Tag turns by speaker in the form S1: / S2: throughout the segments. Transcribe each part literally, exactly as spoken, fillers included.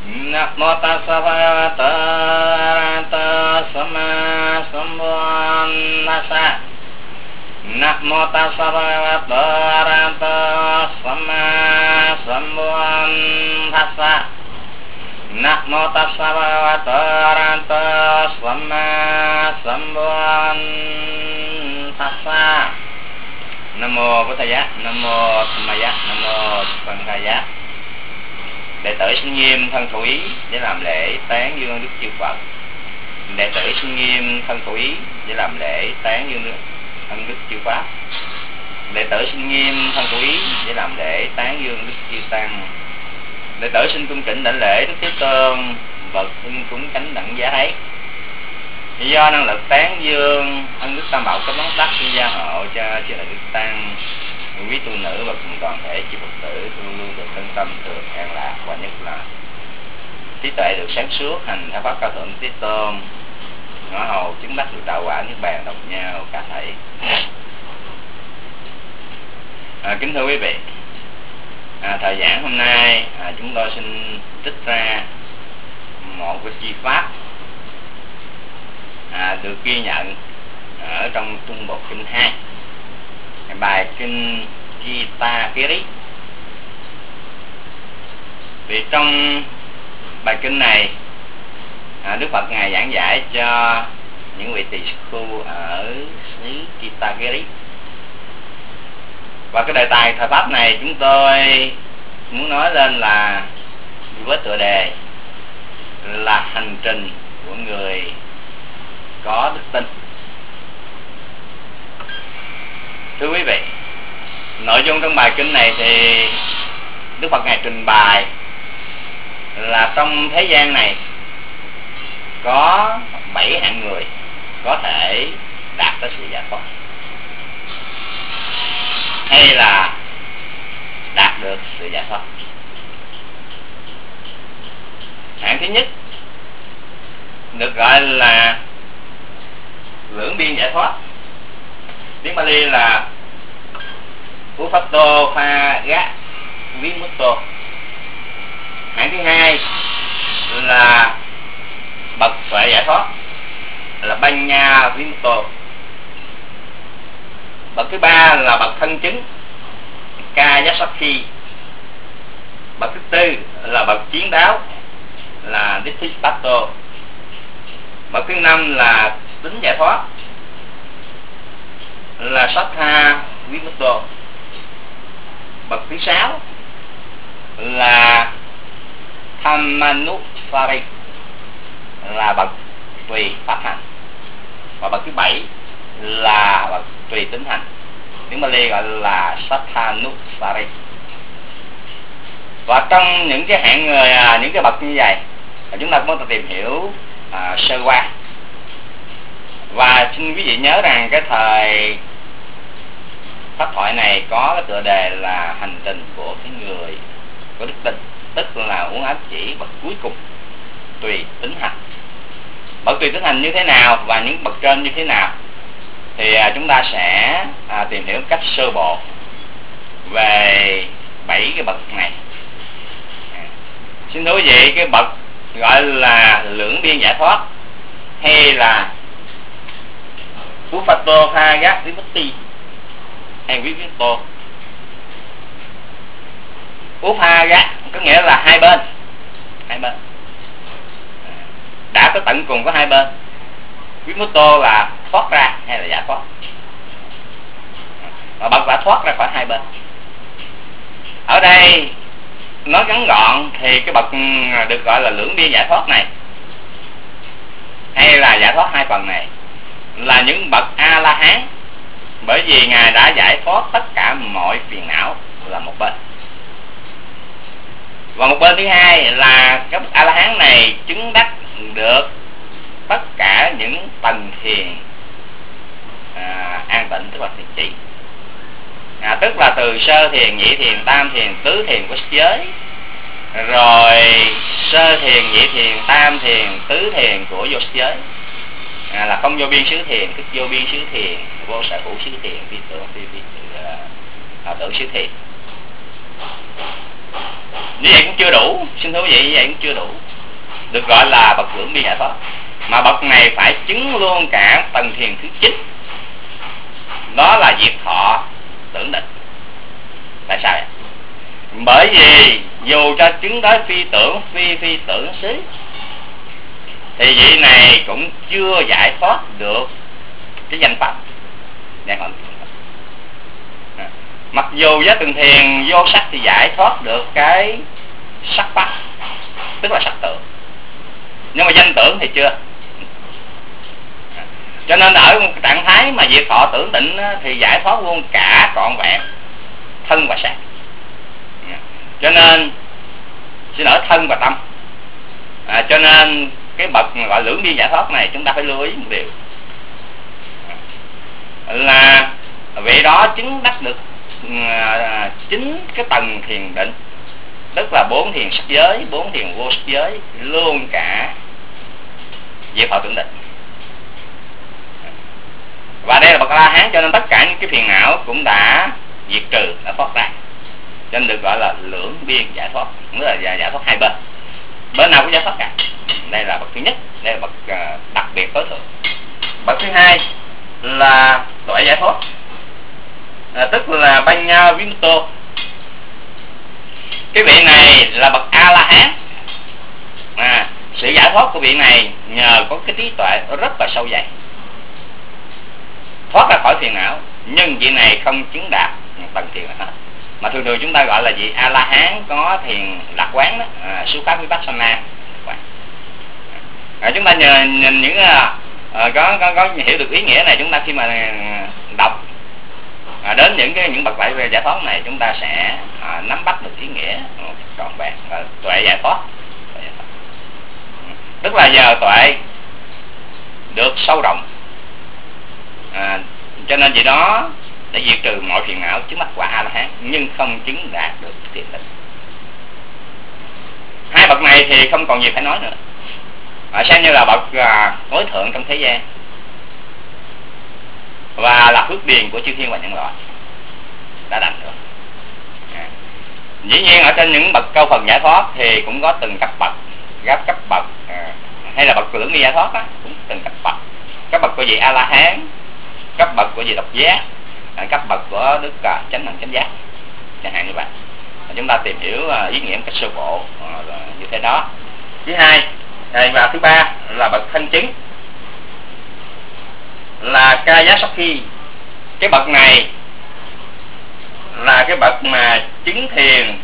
S1: Namo tassa bhagavato arahato samma sambuddhassa. Namo tassa bhagavato arahato samma sambuddhassa. Namo tassa bhagavato arahato samma sambuddhassa. Nam mô Bổn Thầy Giá, Nam mô Tham Ma Giá, Nam mô Phân Khai Giá. Đệ tử xin nghiêm thân khẩu ý để làm lễ tán dương Đức Chư Phật. Đệ tử xin nghiêm thân khẩu ý để làm lễ tán dương thân Đức Chư Pháp. Đệ tử xin nghiêm thân khẩu ý để làm lễ tán dương Đức Chư Tăng. Đệ tử xin cung kính đảnh lễ Đức Thế Tôn bậc hưng cúng cánh đẳng giá ấy. Do năng lực tán dương ân đức Tam Bảo có món đắc xin gia hộ cho chư Đức Tăng, quý tu nữ và cùng toàn thể chư Phật tử luôn luôn được thân tâm được an lạc, và nhất là trí tuệ được sáng suốt, hành theo pháp cao thượng Thế Tôn, ngõ hầu chứng đắc được đạo quả niết bàn đồng nhau cả thảy. À, kính thưa quý vị, à, thời giảng hôm nay à, chúng tôi xin trích ra một cái chi pháp à, được ghi nhận ở trong Trung Bộ Kinh hai, bài kinh Gita Kiri. Vì trong bài kinh này à, Đức Phật ngài giảng giải cho những vị tỳ khu ở xứ Gita Kiri. Và cái đề tài thời pháp này chúng tôi muốn nói lên là với tựa đề là hành trình của người có đức tin. Thưa quý vị, nội dung trong bài kinh này thì Đức Phật ngài trình bày là trong thế gian này có bảy hạng người có thể đạt tới sự giải thoát, hay là đạt được sự giải thoát. Hạng thứ nhất được gọi là lưỡng biên giải thoát, tiếng Pali là Uphatto Phaga Vimutto. Hạng thứ hai là bậc tuệ giải thoát, là Banya Vimutto. Bậc thứ ba là bậc thân chứng, Kayasakhi. Bậc thứ tư là bậc chiến đáo, là Ditthipatto. Bậc thứ năm là tính giải thoát, là Sattha Vimutto. Bậc thứ sáu là Thammanusari, là bậc tùy pháp hành. Và bậc thứ bảy là bậc tùy tính hành, tiếng Pali gọi là Satthanusari. Và trong những cái hạng người, những cái bậc như vậy, chúng ta cũng có tìm hiểu à, sơ qua. Và xin quý vị nhớ rằng cái thời pháp thoại này có cái tựa đề là hành trình của cái người có đức tin, tức là uống ám chỉ bậc cuối cùng tùy tính hành. Bậc tùy tính hành như thế nào và những bậc trên như thế nào thì à, chúng ta sẽ à, tìm hiểu cách sơ bộ về bảy cái bậc này. À, xin thưa quý vị, cái bậc gọi là lưỡng biên giải thoát hay là Uphatto Phaga Vimutti hay Vimutto. Uphaga có nghĩa là hai bên, hai bên đã có tận cùng có hai bên. Vimutto là thoát ra hay là giải thoát, mà bậc đã thoát ra khỏi hai bên. Ở đây nói ngắn gọn thì cái bậc được gọi là lưỡng biên giải thoát này hay là giải thoát hai phần này là những bậc A La Hán, bởi vì ngài đã giải thoát tất cả mọi phiền não là một bên. Và một bên thứ hai là các bậc A La Hán này chứng đắc được tất cả những tầng thiền à, an tịnh, tức là thiền chỉ, à, tức là từ sơ thiền, nhị thiền, tam thiền, tứ thiền của sắc giới, rồi sơ thiền, nhị thiền, tam thiền, tứ thiền của vô sắc giới, à, là không vô biên xứ thiền, tức vô biên xứ thiền, vô sở hữu xứ thiền, phi tưởng phi phi uh, tưởng xứ thiền. Như vậy cũng chưa đủ, xin thưa quý vị, như vậy cũng chưa đủ được gọi là bậc lưỡng biên giải thoát. Mà bậc này phải chứng luôn cả tầng thiền thứ chín, đó là diệt thọ tưởng định. Tại sao vậy? Bởi vì dù cho chứng tới phi tưởng phi phi tưởng xứ thì vị này cũng chưa giải thoát được cái danh pháp. Mặc dù với từng thiền vô sắc thì giải thoát được cái sắc pháp, tức là sắc tưởng, nhưng mà danh tưởng thì chưa. Cho nên ở một trạng thái mà diệt thọ tưởng định thì giải thoát luôn cả trọn vẹn thân và sắc. Cho nên xin lỗi, thân và tâm. à, Cho nên cái bậc gọi lưỡng biên giải thoát này chúng ta phải lưu ý một điều là vị đó chứng đắc được à, chính cái tầng thiền định, tức là bốn thiền sắc giới, bốn thiền vô sắc giới, luôn cả diệt thọ tưởng định. Và đây là bậc La Hán, cho nên tất cả những cái phiền não cũng đã diệt trừ, đã thoát ra, cho nên được gọi là lưỡng biên giải thoát, nghĩa là giải thoát hai bên, bên nào cũng giải thoát cả. Đây là bậc thứ nhất, đây là bậc uh, đặc biệt tối thượng. Bậc thứ hai là tuệ giải thoát, à, tức là Banya Vimuto. Cái vị này là bậc A La Hán. à, Sự giải thoát của vị này nhờ có cái trí tuệ rất là sâu dày, thoát ra khỏi phiền não, nhưng vị này không chứng đạt tầng thiền nào hết. Mà thường thường chúng ta gọi là vị A La Hán có thiền lạc quán đó, à, xuất phát Vipassana. À, chúng ta nhờ, nhìn những à, có, có có hiểu được ý nghĩa này, chúng ta khi mà đọc à, đến những cái những bậc đại giải thoát này, chúng ta sẽ à, nắm bắt được ý nghĩa trọn vẹn và tuệ giải thoát. Tức là giờ tuệ được sâu rộng, à, cho nên vì đó để diệt trừ mọi phiền não, chứng đắc quả A La Hán, nhưng không chứng đạt được thiền định. Hai bậc này thì không còn gì phải nói nữa, à, xem như là bậc à, tối thượng trong thế gian, và là phước điền của chư thiên và nhân loại đã đành được. à. Dĩ nhiên ở trên những bậc cao phần giải thoát thì cũng có từng cấp bậc, gấp cấp bậc à, hay là bậc lưỡng biên giải thoát đó, cũng từng cấp bậc. Cấp bậc của vị A La Hán, cấp bậc của vị độc giác, à, cấp bậc của đức à, chánh đẳng chánh giác, chẳng hạn như vậy. À, chúng ta tìm hiểu à, ý nghĩa một cách sơ bộ à, như thế đó. Thứ hai và thứ ba là bậc thanh chứng, là Kaya Sakhi. Cái bậc này là cái bậc mà chứng thiền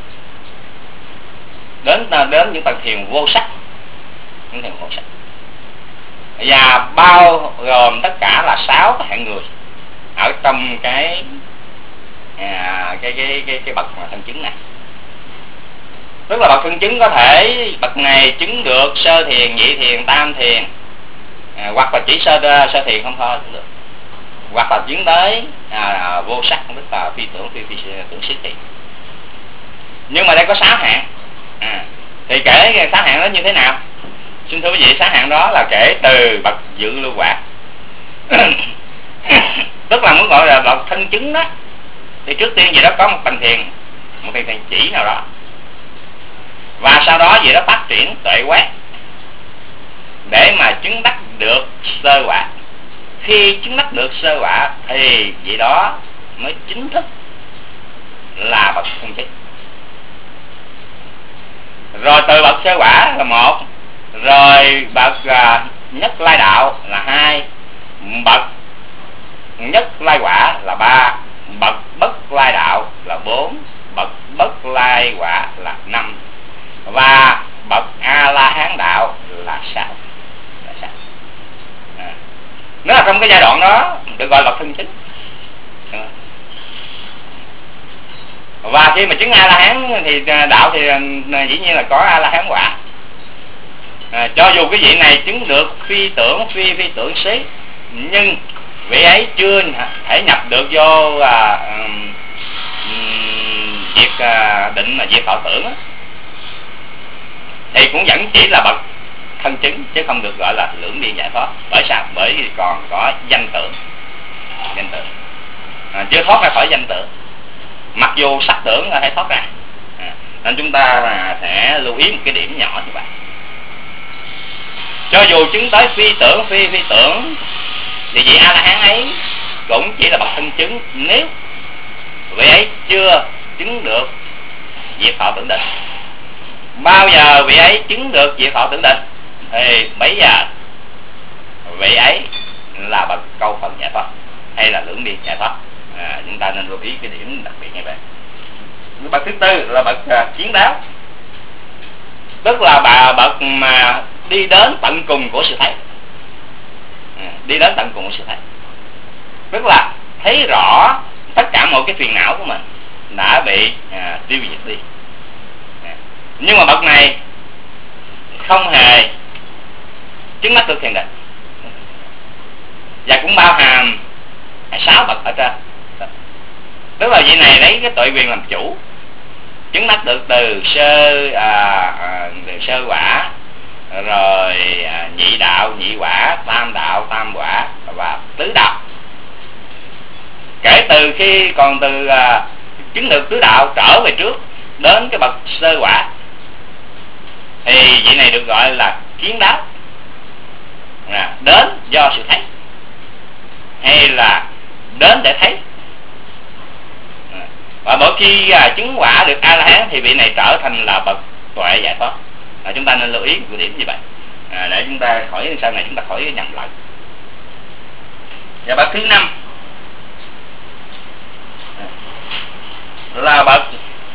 S1: đến đến những tầng thiền vô sắc, những thiền vô sắc, và bao gồm tất cả là sáu cái hạng người ở trong cái à, cái cái cái cái bậc mà thân chứng này. Tức là bậc thân chứng có thể bậc này chứng được sơ thiền, nhị thiền, tam thiền, à, hoặc là chỉ sơ sơ thiền không thôi cũng được, hoặc là chứng tới à, vô sắc, tức là phi tưởng phi phi tưởng xứ thiền. Nhưng mà đây có sáu hạng, à, thì kể sáu hạng đó như thế nào? Xin thưa quý vị, sáu hạng đó là kể từ bậc dự lưu quả tức là muốn gọi là bậc thân chứng đó, thì trước tiên gì đó có một tầng thiền, một tầng thiền chỉ nào đó, và sau đó gì đó phát triển tuệ quát để mà chứng đắc được sơ quả. Khi chứng đắc được sơ quả thì vậy đó mới chính thức là bậc thân chứng. Rồi từ bậc sơ quả là một, rồi bậc à, nhất lai đạo là hai, bậc nhất lai quả là ba, bậc bất lai đạo là bốn, bậc bất lai quả là năm, và bậc A La Hán đạo là sáu. Là sáu. À. Nếu là trong cái giai đoạn đó được gọi là thân chứng. Và khi mà chứng A La Hán thì đạo thì dĩ nhiên là có A La Hán quả. À, cho dù cái vị này chứng được phi tưởng phi phi tưởng xí, nhưng vị ấy chưa thể nhập được vô à, um, việc à, định mà việc thọ tưởng á, thì cũng vẫn chỉ là bậc thân chứng, chứ không được gọi là lưỡng biên giải thoát. Bởi sao? Bởi vì còn có danh tưởng, danh tưởng à, chưa thoát ra khỏi danh tưởng, mặc dù sắc tưởng là phải thoát ra. À, Nên chúng ta sẽ lưu ý một cái điểm nhỏ như vậy. Cho dù chứng tới phi tưởng phi phi tưởng thì vị A La Hán ấy cũng chỉ là bậc thân chứng nếu vị ấy chưa chứng được diệt thọ tưởng định. Bao giờ vị ấy chứng được diệt thọ tưởng định thì bây giờ vị ấy là bậc câu phần giải thoát hay là lưỡng biên giải thoát. À, chúng ta nên lưu ý cái điểm đặc biệt như vậy. Bậc thứ tư là bậc uh, kiến đáo, tức là bà bậc mà đi đến tận cùng của sự thấy. À, đi đến tận cùng của sự thấy, tức là thấy rõ tất cả mọi cái phiền não của mình đã bị à, tiêu diệt đi. À, nhưng mà bậc này không hề chứng mắt được thiền định, và cũng bao hàm sáu bậc ở trên. Tức là vị này lấy cái tội quyền làm chủ, chứng mắt được từ sơ à, à, từ sơ quả, rồi à, nhị đạo nhị quả, tam đạo tam quả và tứ đạo. Kể từ khi còn từ à, chứng được tứ đạo trở về trước đến cái bậc sơ quả thì vị này được gọi là kiến đáo, à, đến do sự thấy hay là đến để thấy. À, và mỗi khi à, chứng quả được A La Hán thì vị này trở thành là bậc tuệ giải thoát. À, chúng ta nên lưu ý một điểm như vậy, à, để chúng ta khỏi sau này chúng ta khỏi nhầm lẫn. Và bậc thứ năm là bậc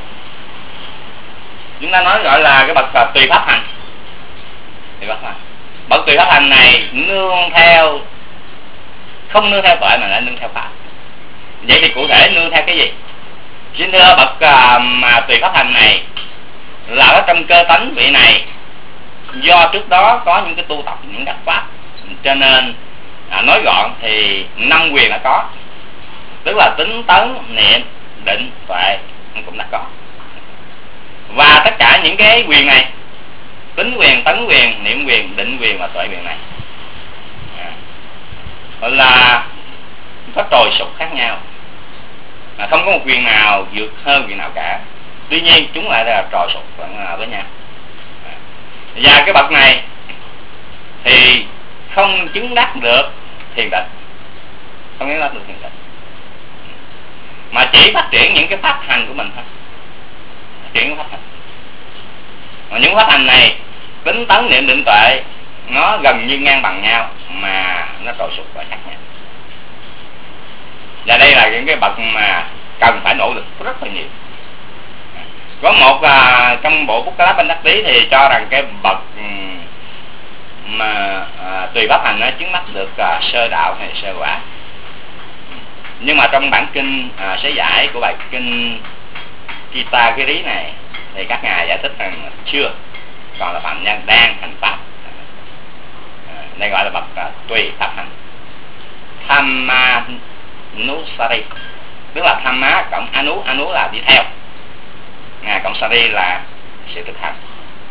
S1: chúng ta nói gọi là cái bậc uh, tùy pháp hành. Tùy pháp hành. Bậc tùy pháp hành này nương theo, không nương theo tuệ mà lại nương theo pháp. Vậy thì cụ thể nương theo cái gì? Xin thưa bậc uh, mà tùy pháp hành này là ở trong cơ tánh vị này do trước đó có những cái tu tập, những đắc pháp, cho nên à, nói gọn thì năm quyền đã có, tức là tính tấn niệm định tuệ cũng đã có. Và tất cả những cái quyền này, tính quyền, tấn quyền, niệm quyền, định quyền và tuệ quyền này à, là có trồi sụp khác nhau, à, không có một quyền nào vượt hơn quyền nào cả. Tuy nhiên chúng lại là trồi sụp với nhau. À, và cái bậc này thì không chứng đắc được thiền định, không chứng đắc được thiền định, mà chỉ phát triển những cái pháp hành của mình thôi, phát triển những pháp hành. Và những pháp hành này tính tấn niệm định tuệ nó gần như ngang bằng nhau mà nó trồi sụp và khác nhau. Và đây là những cái bậc mà cần phải nỗ lực rất là nhiều. Có một à, trong bộ Bút Cá Lá Bên Đắc Lý thì cho rằng cái bậc mà à, tùy pháp hành nó chứng mắt được à, sơ đạo hay sơ quả. Nhưng mà trong bản kinh à, sớ giải của bài kinh Kitagiri này thì các ngài giải thích rằng chưa, còn là phạm nhân đang hành pháp. À, đây gọi là bậc à, tùy pháp hành. Thammanusari, tức là Thamma cộng Anu, Anu là đi theo, à, cộng Sari là sự thực hành.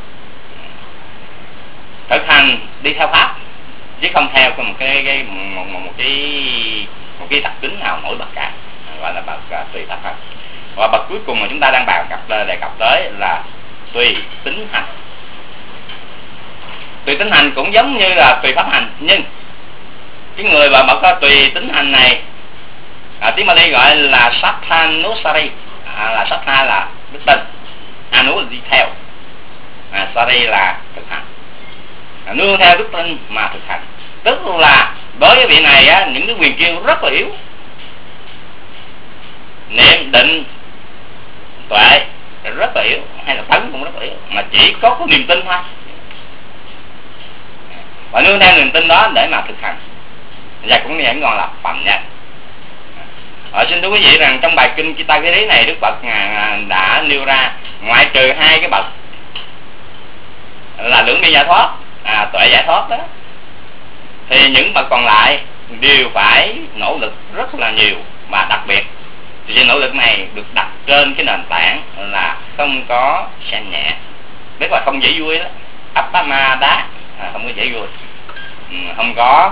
S1: Thực hành đi theo pháp chứ không theo một cái, cái một, một, một cái một cái đặc tính nào nổi bật cả, gọi là bậc uh, tùy pháp hành. Và bậc cuối cùng mà chúng ta đang bàn cập đề cập tới là tùy tính hành. Tùy tính hành cũng giống như là tùy pháp hành, nhưng cái người mà bậc uh, tùy tính hành này à, tiếng Bali gọi là Satthanusari, à, là Sattha là đức tin, Anu là đi theo, à, Sari là thực hành, à, nương theo đức tin mà thực hành. Tức là đối với vị này á, những cái quyền kia rất là yếu, niệm định tuệ rất là yếu, hay là tấn cũng rất là yếu, mà chỉ có cái niềm tin thôi, và nương theo niềm tin đó để mà thực hành, và cũng vẫn còn là phạm nhân. Ở xin thưa quý vị rằng trong bài kinh Kitagiri này, Đức Phật đã nêu ra ngoại trừ hai cái bậc là lưỡng biên giải thoát, à, tuệ giải thoát đó, thì những bậc còn lại đều phải nỗ lực rất là nhiều, và đặc biệt thì cái nỗ lực này được đặt trên cái nền tảng là không có xem nhẹ, tức là không dễ vui đó, Appama đá, à, không có dễ vui, ừ, không có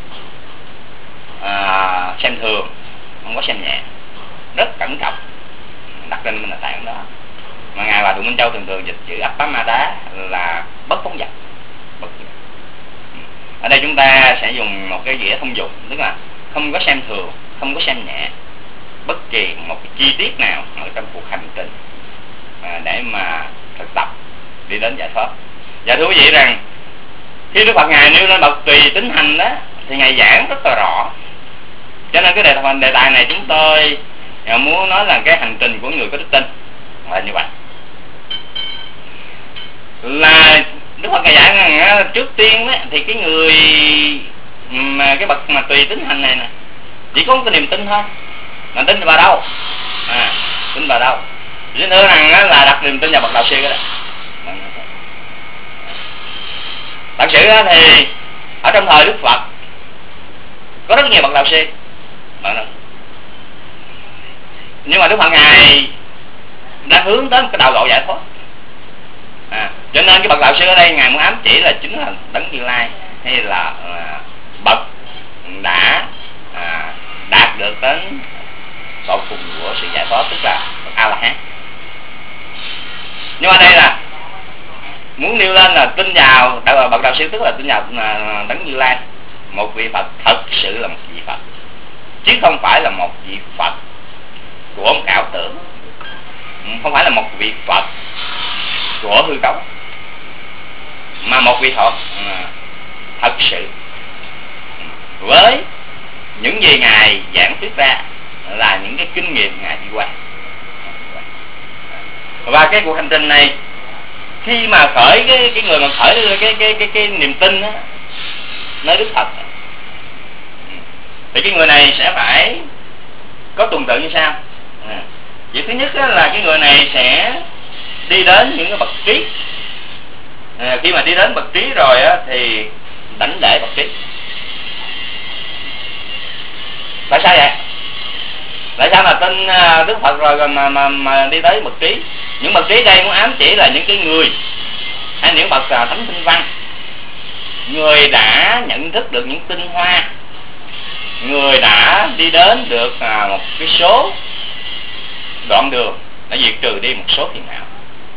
S1: à, xem thường, không có xem nhẹ, rất cẩn trọng, đặt trên nền tảng đó. mà ngài Hòa Thượng Minh Châu thường thường dịch chữ Appamada là bất phóng dật. Bất phóng dật. Ở đây chúng ta sẽ dùng một cái nghĩa thông dụng, tức là không có xem thường, không có xem nhẹ bất kỳ một cái chi tiết nào ở trong cuộc hành trình à, để mà thực tập đi đến giải thoát. Và thưa quý vị rằng khi Đức Phật ngài nêu lên bậc tùy tín hành đó thì ngài giảng rất là rõ. Cho nên cái đề, đề tài này chúng tôi muốn nói là cái hành trình của người có đức tin là như vậy. Là Đức Phật ngài giảng rằng trước tiên đó, thì cái người mà cái bậc mà tùy tín hành này nè chỉ có một cái niềm tin thôi. Mà tin vào đâu? À, tin vào đâu? Xin thưa rằng là đặt niềm tin vào bậc đạo sư đó. Thật sự thì ở trong thời Đức Phật có rất nhiều bậc đạo sư, nhưng mà Đức Phật ngài đang hướng tới một cái đạo lộ giải thoát. À, cho nên cái bậc đạo sư ở đây ngài muốn ám chỉ là chính là Đấng Như Lai, hay là à, bậc đã à, đạt được đến sau cùng của sự giải thoát, tức là A La Hán. Nhưng mà đây là muốn nêu lên là tin vào đạo, bậc đạo sư, tức là tin vào Đấng Như Lai, một vị Phật thật sự là một vị Phật, chứ không phải là một vị Phật của một ảo tưởng, không phải là một vị Phật của hư cấu, mà một vị Phật thật sự với những gì ngài giảng thuyết ra là những cái kinh nghiệm ngài đi qua. Và cái cuộc hành trình này, khi mà khởi cái cái người mà khởi cái cái cái cái, cái niềm tin á nơi Đức Phật, thì cái người này sẽ phải có tuần tự như sau. À, việc thứ nhất là cái người này sẽ đi đến những cái bậc trí. À, khi mà đi đến bậc trí rồi á, thì đảnh lễ bậc trí. Tại sao vậy? Tại sao mà tin Đức Phật rồi mà, mà, mà đi tới bậc trí? Những bậc trí đây muốn ám chỉ là những cái người hay những bậc thánh tinh văn, người đã nhận thức được những tinh hoa, người đã đi đến được một cái số đoạn đường đã diệt trừ đi một số phiền não.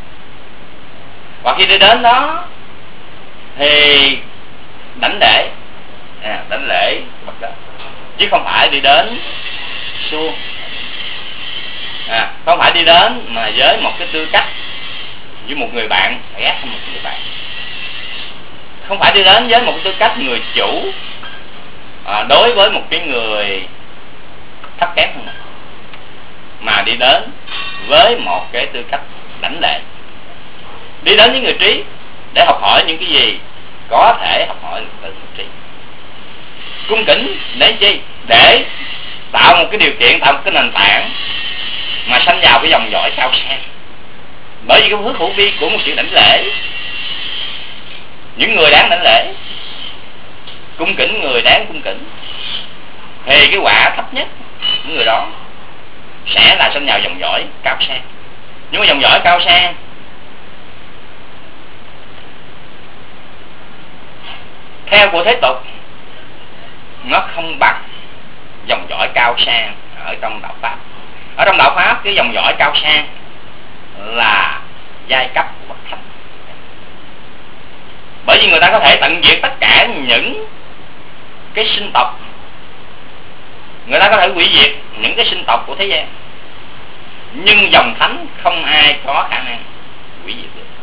S1: Và khi đi đến đó thì đảnh lễ, à, đảnh lễ bậc đó, chứ không phải đi đến suông, à, không phải đi đến mà với một cái tư cách với một người bạn ghét một người bạn, không phải đi đến với một cái tư cách người chủ à, đối với một cái người thấp kém hơn mình, mà đi đến với một cái tư cách đảnh lễ, đi đến với người trí để học hỏi những cái gì có thể học hỏi được từ người trí. Cung kính để chi? Để tạo một cái điều kiện, tạo một cái nền tảng mà sanh vào cái dòng dõi cao sang. Bởi vì cái hướng hữu vi của một sự đảnh lễ, những người đáng đảnh lễ, cung kính người đáng cung kính, thì cái quả thấp nhất những người đó sẽ là sanh vào dòng dõi cao sang. Nhưng mà dòng dõi cao sang theo của thế tục nó không bằng dòng dõi cao sang ở trong đạo Pháp. Ở trong đạo Pháp cái dòng dõi cao sang là giai cấp của bậc thánh, bởi vì người ta có thể tận diệt tất cả những cái sinh tộc, người ta có thể hủy diệt những cái sinh tộc của thế gian, nhưng dòng thánh không ai có khả năng hủy diệt được.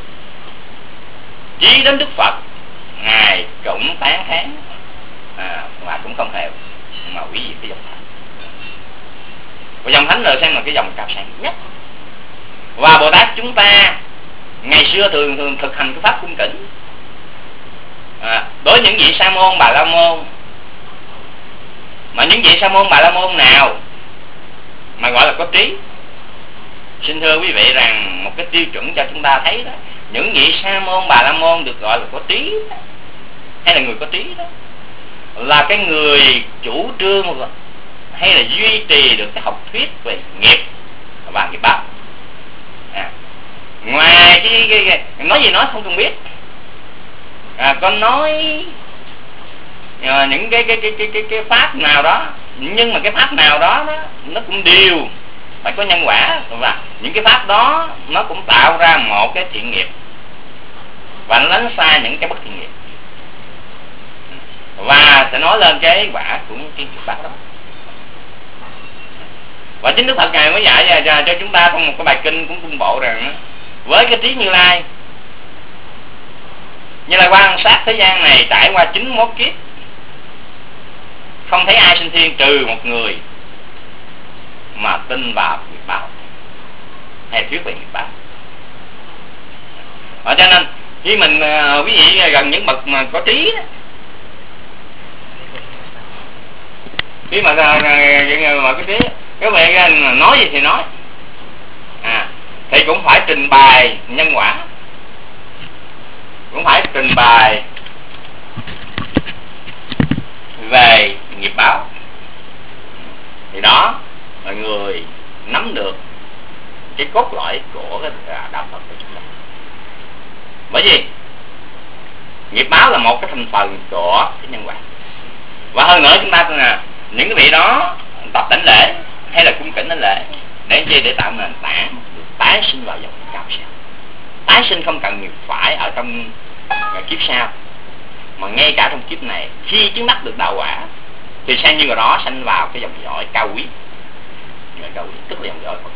S1: Chí đến Đức Phật ngài cũng tán thán à, mà cũng không hề mà hủy diệt cái dòng thánh. Và dòng thánh là xem là cái dòng cao sang nhất. Và Bồ Tát chúng ta ngày xưa thường thường thực hành cái pháp cung kính à, đối với những vị Sa môn Bà La môn. Mà những vị Sa môn Bà La môn nào mà gọi là có trí? Xin thưa quý vị rằng một cái tiêu chuẩn cho chúng ta thấy đó, những vị Sa môn Bà La môn được gọi là có trí đó, hay là người có trí đó, là cái người chủ trương hay là duy trì được cái học thuyết về nghiệp và nghiệp báo. À, ngoài cái, cái, cái nói gì nói không cần biết, à, có nói à, những cái cái, cái cái cái cái pháp nào đó, nhưng mà cái pháp nào đó, đó nó cũng đều phải có nhân quả, và những cái pháp đó nó cũng tạo ra một cái thiện nghiệp và nó đánh xa những cái bất thiện nghiệp, và sẽ nói lên cái quả của những cái nghiệp báo đó. Và chính Đức Phật Ngài mới dạy cho, cho chúng ta trong một cái bài kinh cũng công bộ rằng với cái trí Như Lai, Như Lai quan sát thế gian này trải qua chín mươi mốt kiếp, không thấy ai sinh thiên trừ một người mà tin vào nghiệp báo hay thuyết về nghiệp báo. Ở cho nên khi mình quý vị gần những bậc mà có trí đó, khi mà mà cái trí các bạn nói gì thì nói, à thì cũng phải trình bày nhân quả, cũng phải trình bày về nghiệp báo, thì đó là người nắm được cái cốt lõi của cái đạo Phật của chúng ta. Bởi vì nghiệp báo là một cái thành phần của cái nhân quả, và hơn nữa chúng ta là những cái vị đó tập đảnh lễ hay là cung kính đảnh lễ để chi, để tạo nền tảng tái sinh vào dòng cao sao. Tái sinh không cần phải ở trong kiếp sau, mà ngay cả trong kiếp này khi chứng đắc được đạo quả thì sang như người đó sanh vào cái dòng dõi cao quý, dòng cao quý tức là dòng dõi Phật.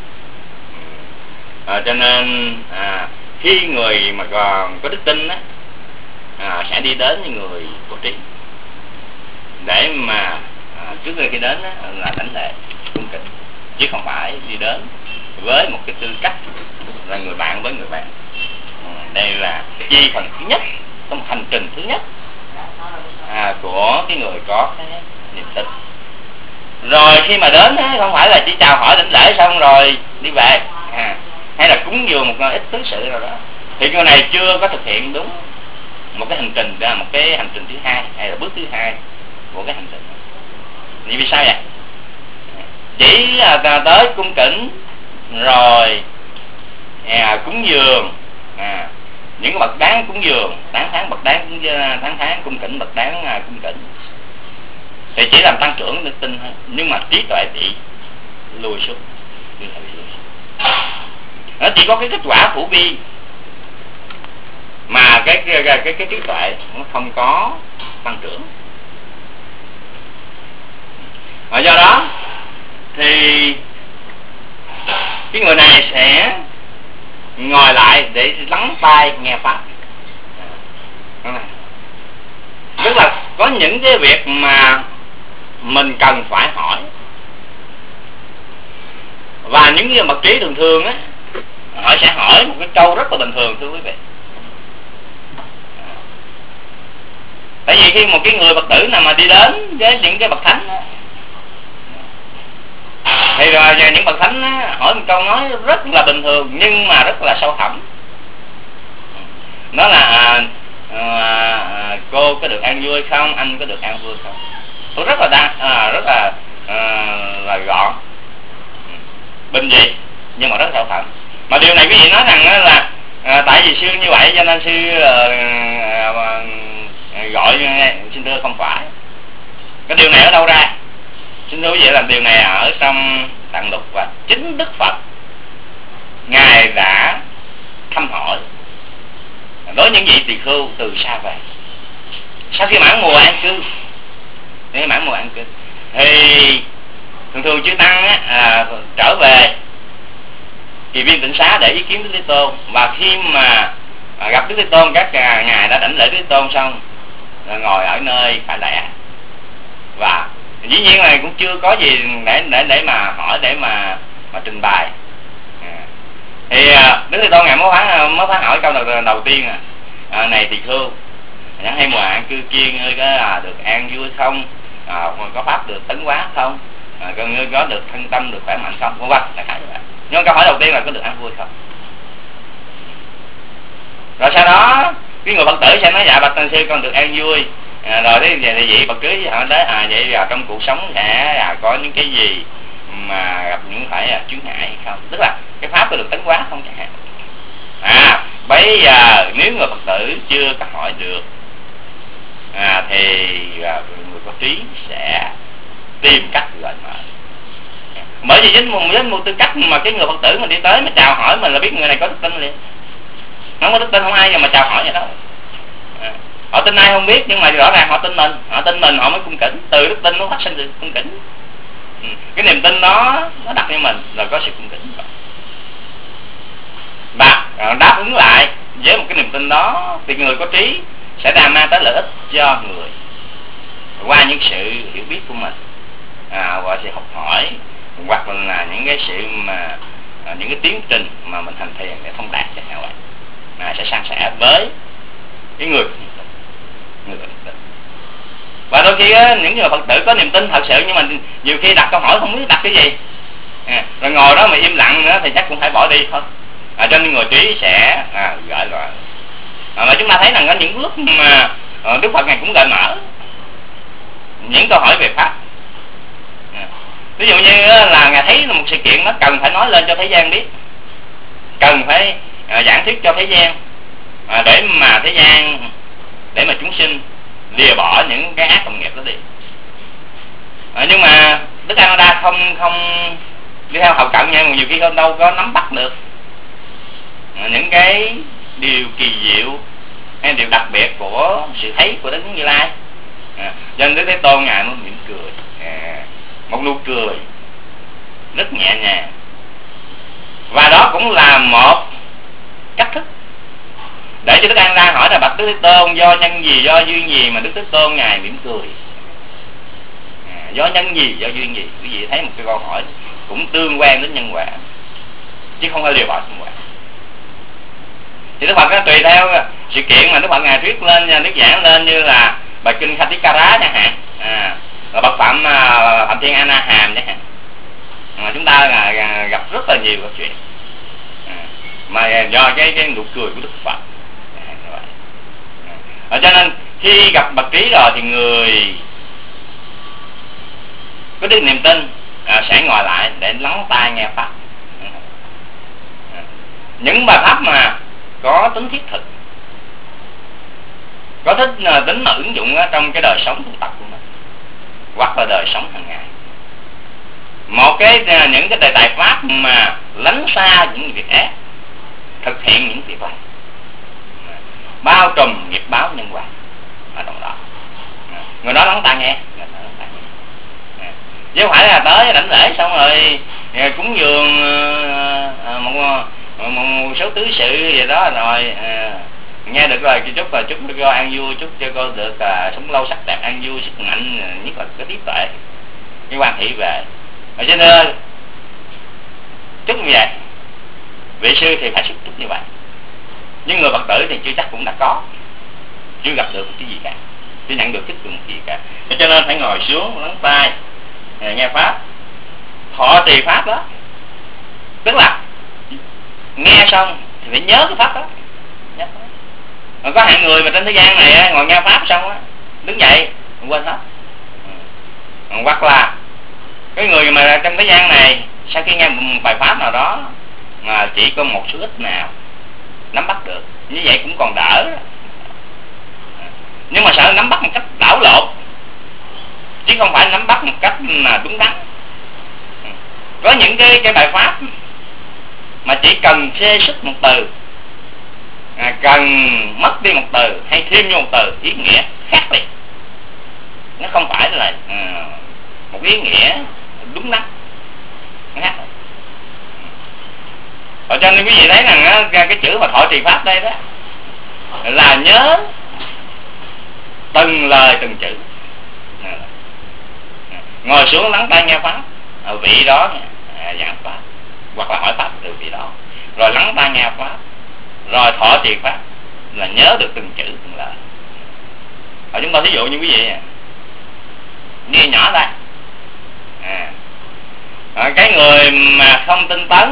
S1: À, cho nên à, khi người mà còn có đức tin á, à, sẽ đi đến với người có trí để mà à, trước khi đến á, là đảnh lễ cung kính, chứ không phải đi đến với một cái tư cách là người bạn với người bạn. À, đây là chi phần thứ nhất trong hành trình thứ nhất à, của cái người có cái niềm tin. Rồi khi mà đến á, không phải là chỉ chào hỏi đảnh lễ xong rồi đi về, à, hay là cúng dường một ít tứ sự rồi đó, thì người này chưa có thực hiện đúng một cái hành trình, một cái hành trình thứ hai hay là bước thứ hai của cái hành trình. Vì sao vậy? Chỉ là tới cung kính rồi à, cúng dường, à, những cái bậc đáng cúng dường, tán thán bậc đáng cúng tán thán, cung kính bậc đáng à, cung kính, thì chỉ làm tăng trưởng đức tin thôi, nhưng mà trí tuệ bị lùi xuống. Nó chỉ có cái kết quả phổ vi, mà cái cái cái, cái, cái trí tuệ nó không có tăng trưởng. Và do đó thì cái người này sẽ ngồi lại để lắng tai nghe pháp. Tức là có những cái việc mà mình cần phải hỏi, và những người bậc trí thường thường á, họ sẽ hỏi một cái câu rất là bình thường, thưa quý vị. Tại vì khi một cái người Phật tử nào mà đi đến với những cái bậc thánh á, thì rồi những bậc thánh á, hỏi một câu nói rất là bình thường nhưng mà rất là sâu thẳm. Nó là à, à, cô có được an vui không, anh có được an vui không. Tôi rất là đa, à, rất là à, là gọn, bình dị nhưng mà rất sâu thẳm. Mà điều này quý vị nói rằng là à, tại vì sư như vậy cho nên sư à, à, gọi xin thưa, không phải. Cái điều này ở đâu ra? Xin thưa quý vị, là điều này ở trong Tạng Lục, và chính Đức Phật Ngài đã thăm hỏi đối với những vị tỳ khưu từ xa về, sau khi mãn mùa an cư. Để mãn mùa an cư thì thường thường chư tăng á, à, trở về kỳ viên tịnh xá để ý kiến Đức Thế Tôn, và khi mà à, gặp Đức Thế Tôn, các à, ngài đã đảnh lễ Đức Thế Tôn xong, ngồi ở nơi phải lẽ, và dĩ nhiên là cũng chưa có gì để để để mà hỏi, để mà mà trình bày. À, thì à, Đức Thế Tôn ngài mới phán mới phán hỏi câu đầu, đầu tiên à, à này tỳ khưu, nhắn hay mùa an cư kia ngươi có à, được an vui không, à, có pháp được tấn hóa không, à, ngươi có được thân tâm được khỏe mạnh không, vân vân. Đại khái như vậy. Nhưng câu hỏi đầu tiên là có được an vui không. Rồi sau đó cái người Phật tử sẽ nói dạ bạch tăng sư con được an vui. À, rồi thế thì vậy bậc trước họ nói à vậy là trong cuộc sống sẽ à, có những cái gì mà gặp những phải à, chướng ngại hay không, tức là cái pháp có được tấn hóa không chẳng hạn. À bây giờ nếu người Phật tử chưa có hỏi được à, thì à, người có trí sẽ tìm cách gọi mời. Bởi vì với một, với một tư cách mà cái người Phật tử mình đi tới mà chào hỏi mình là biết người này có đức tin liền. Không có đức tin không ai mà chào hỏi vậy đâu. À, họ tin ai không biết, nhưng mà rõ ràng họ tin mình, họ tin mình họ mới cung kính. Từ đức tin nó phát sinh sự cung kính. Ừ. Cái niềm tin đó nó đặt cho mình rồi có sự cung kính. Và đáp ứng lại với một cái niềm tin đó thì người có trí sẽ đang mang tới lợi ích cho người qua những sự hiểu biết của mình, à, qua sự học hỏi, hoặc là những cái sự mà à, những cái tiến trình mà mình thành thiền để thông đạt cho nhau vậy, à, sẽ san sẻ với cái người người có niềm tin. Và đôi khi á, những người Phật tử có niềm tin thật sự nhưng mà nhiều khi đặt câu hỏi không biết đặt cái gì, à, rồi ngồi đó mà im lặng nữa thì chắc cũng phải bỏ đi thôi. À, cho nên người trí sẽ à, gợi lại. À, mà chúng ta thấy rằng có những lúc mà à, Đức Phật Ngài cũng gợi mở những câu hỏi về pháp. À, ví dụ như là Ngài thấy là một sự kiện nó cần phải nói lên cho thế gian biết, cần phải à, giảng thuyết cho thế gian, à, để mà thế gian, để mà chúng sinh lìa bỏ những cái ác cộng nghiệp đó đi. À, nhưng mà Đức A Nan Đa không không đi theo hậu cận nha, nhiều khi không đâu có nắm bắt được những cái điều kỳ diệu hay điều đặc biệt của sự thấy của Đức Như Lai. À, cho nên Đức Thế Tôn Ngài mới mỉm cười, à, một nụ cười rất nhẹ nhàng. Và đó cũng là một cách thức để cho Đức A Nan Đa hỏi là bạch Đức Thế Tôn, do nhân gì, do duyên gì mà Đức Thế Tôn Ngài mỉm cười? À, do nhân gì, do duyên gì? Quý vị thấy một cái câu hỏi cũng tương quan đến nhân quả, chứ không phải lìa bỏ nhân quả. Thì Đức Phật nó tùy theo sự kiện mà Đức Phật Ngài thuyết lên, Đức giảng lên, như là bài kinh Khatikara chẳng hạn, à, rồi bậc phạm Phạm Thiên A Na Hàm chẳng hạn, mà chúng ta à, gặp rất là nhiều câu chuyện, à, mà do cái cái nụ cười của Đức Phật. À, cho nên khi gặp bậc trí rồi thì người có đức niềm tin à, sẽ ngồi lại để lắng tai nghe pháp. À, những bài pháp mà có tính thiết thực, có thích tính mà ứng dụng trong cái đời sống tu tập của mình, hoặc là đời sống hàng ngày. Một cái những cái đề tài pháp mà lánh xa những việc ác, thực hiện những việc lành, bao trùm nghiệp báo nhân quả ở trong đó. Người đó lắng tai nghe, người đó lắng tai nghe. Chứ không phải là tới đảnh lễ xong rồi cúng dường một, một, một số tứ sự gì đó rồi à, nghe được rồi chúc là chúc cho cô an vui, chúc cho cô được à, sống lâu sắc đẹp an vui, sức mạnh, nhất là cái trí tuệ, cái quan hệ về. Ở cho nên chúc như vậy, vị sư thì phải chúc như vậy, nhưng người Phật tử thì chưa chắc cũng đã có, chưa gặp được một cái gì cả, chưa nhận được chút được một gì cả. Cho nên phải ngồi xuống lắng tai nghe pháp, thọ trì pháp đó, tức là nghe xong thì phải nhớ cái pháp đó. Còn có hạng người mà trên thế gian này ngồi nghe pháp xong á, đứng dậy quên hết. Ừ. Hoặc là cái người mà trong thế gian này sau khi nghe một bài pháp nào đó mà chỉ có một số ít nào nắm bắt được, như vậy cũng còn đỡ. Nhưng mà sợ nắm bắt một cách đảo lộn, chứ không phải nắm bắt một cách là đúng đắn. Có những cái, cái bài pháp mà chỉ cần xê xích một từ, à, cần mất đi một từ hay thêm vô một từ, ý nghĩa khác liền. Nó không phải là à, một ý nghĩa đúng đắn, nó khác. Ở cho nên quý vị thấy rằng cái chữ mà thọ trì pháp đây đó là nhớ từng lời từng chữ, ngồi xuống lắng tai nghe pháp ở vị đó à, giảng pháp, hoặc là hỏi pháp từ vị đó, rồi lắng tai nghe pháp, rồi thọ trì pháp, là nhớ được từng chữ từng lời. Ở chúng ta ví dụ như quý vị nghe nhỏ đây, à, à, cái người mà không tinh tấn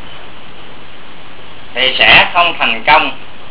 S1: thì sẽ không thành công.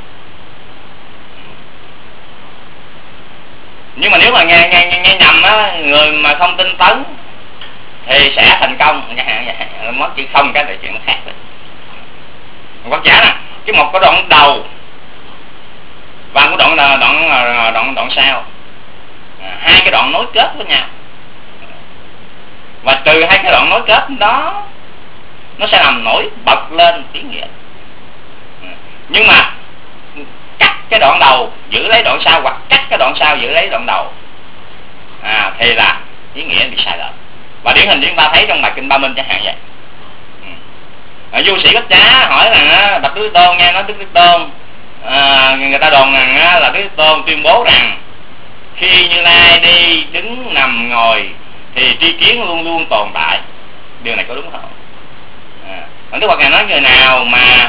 S1: Nhưng mà nếu mà nghe nghe nghe, nghe nhầm á, người mà không tinh tấn thì sẽ thành công, chẳng hạn vậy. Mất chữ không cái là chuyện nó khác rồi. Hoặc giả nè, cái một cái đoạn đầu và cái đoạn đoạn đoạn đoạn, đoạn sau, à, hai cái đoạn nối kết với nhau. và trừ hai cái đoạn nối kết đó, nó sẽ làm nổi bật lên ý nghĩa. Nhưng mà cắt cái đoạn đầu giữ lấy đoạn sau, hoặc cắt cái đoạn sau giữ lấy đoạn đầu, à, thì là ý nghĩa bị sai lệch. Và điển hình chúng ta thấy trong bài kinh Ba Minh chẳng hạn vậy. À, du sĩ Bách Giá hỏi rằng Bạch Đức Tôn nghe nói Đức Đức Tôn, à, người ta đồn rằng là Đức Tôn tuyên bố rằng khi Như Lai đi đứng nằm ngồi thì tri kiến luôn luôn tồn tại. Điều này có đúng không? À, Đức Phật Ngài nói người nào mà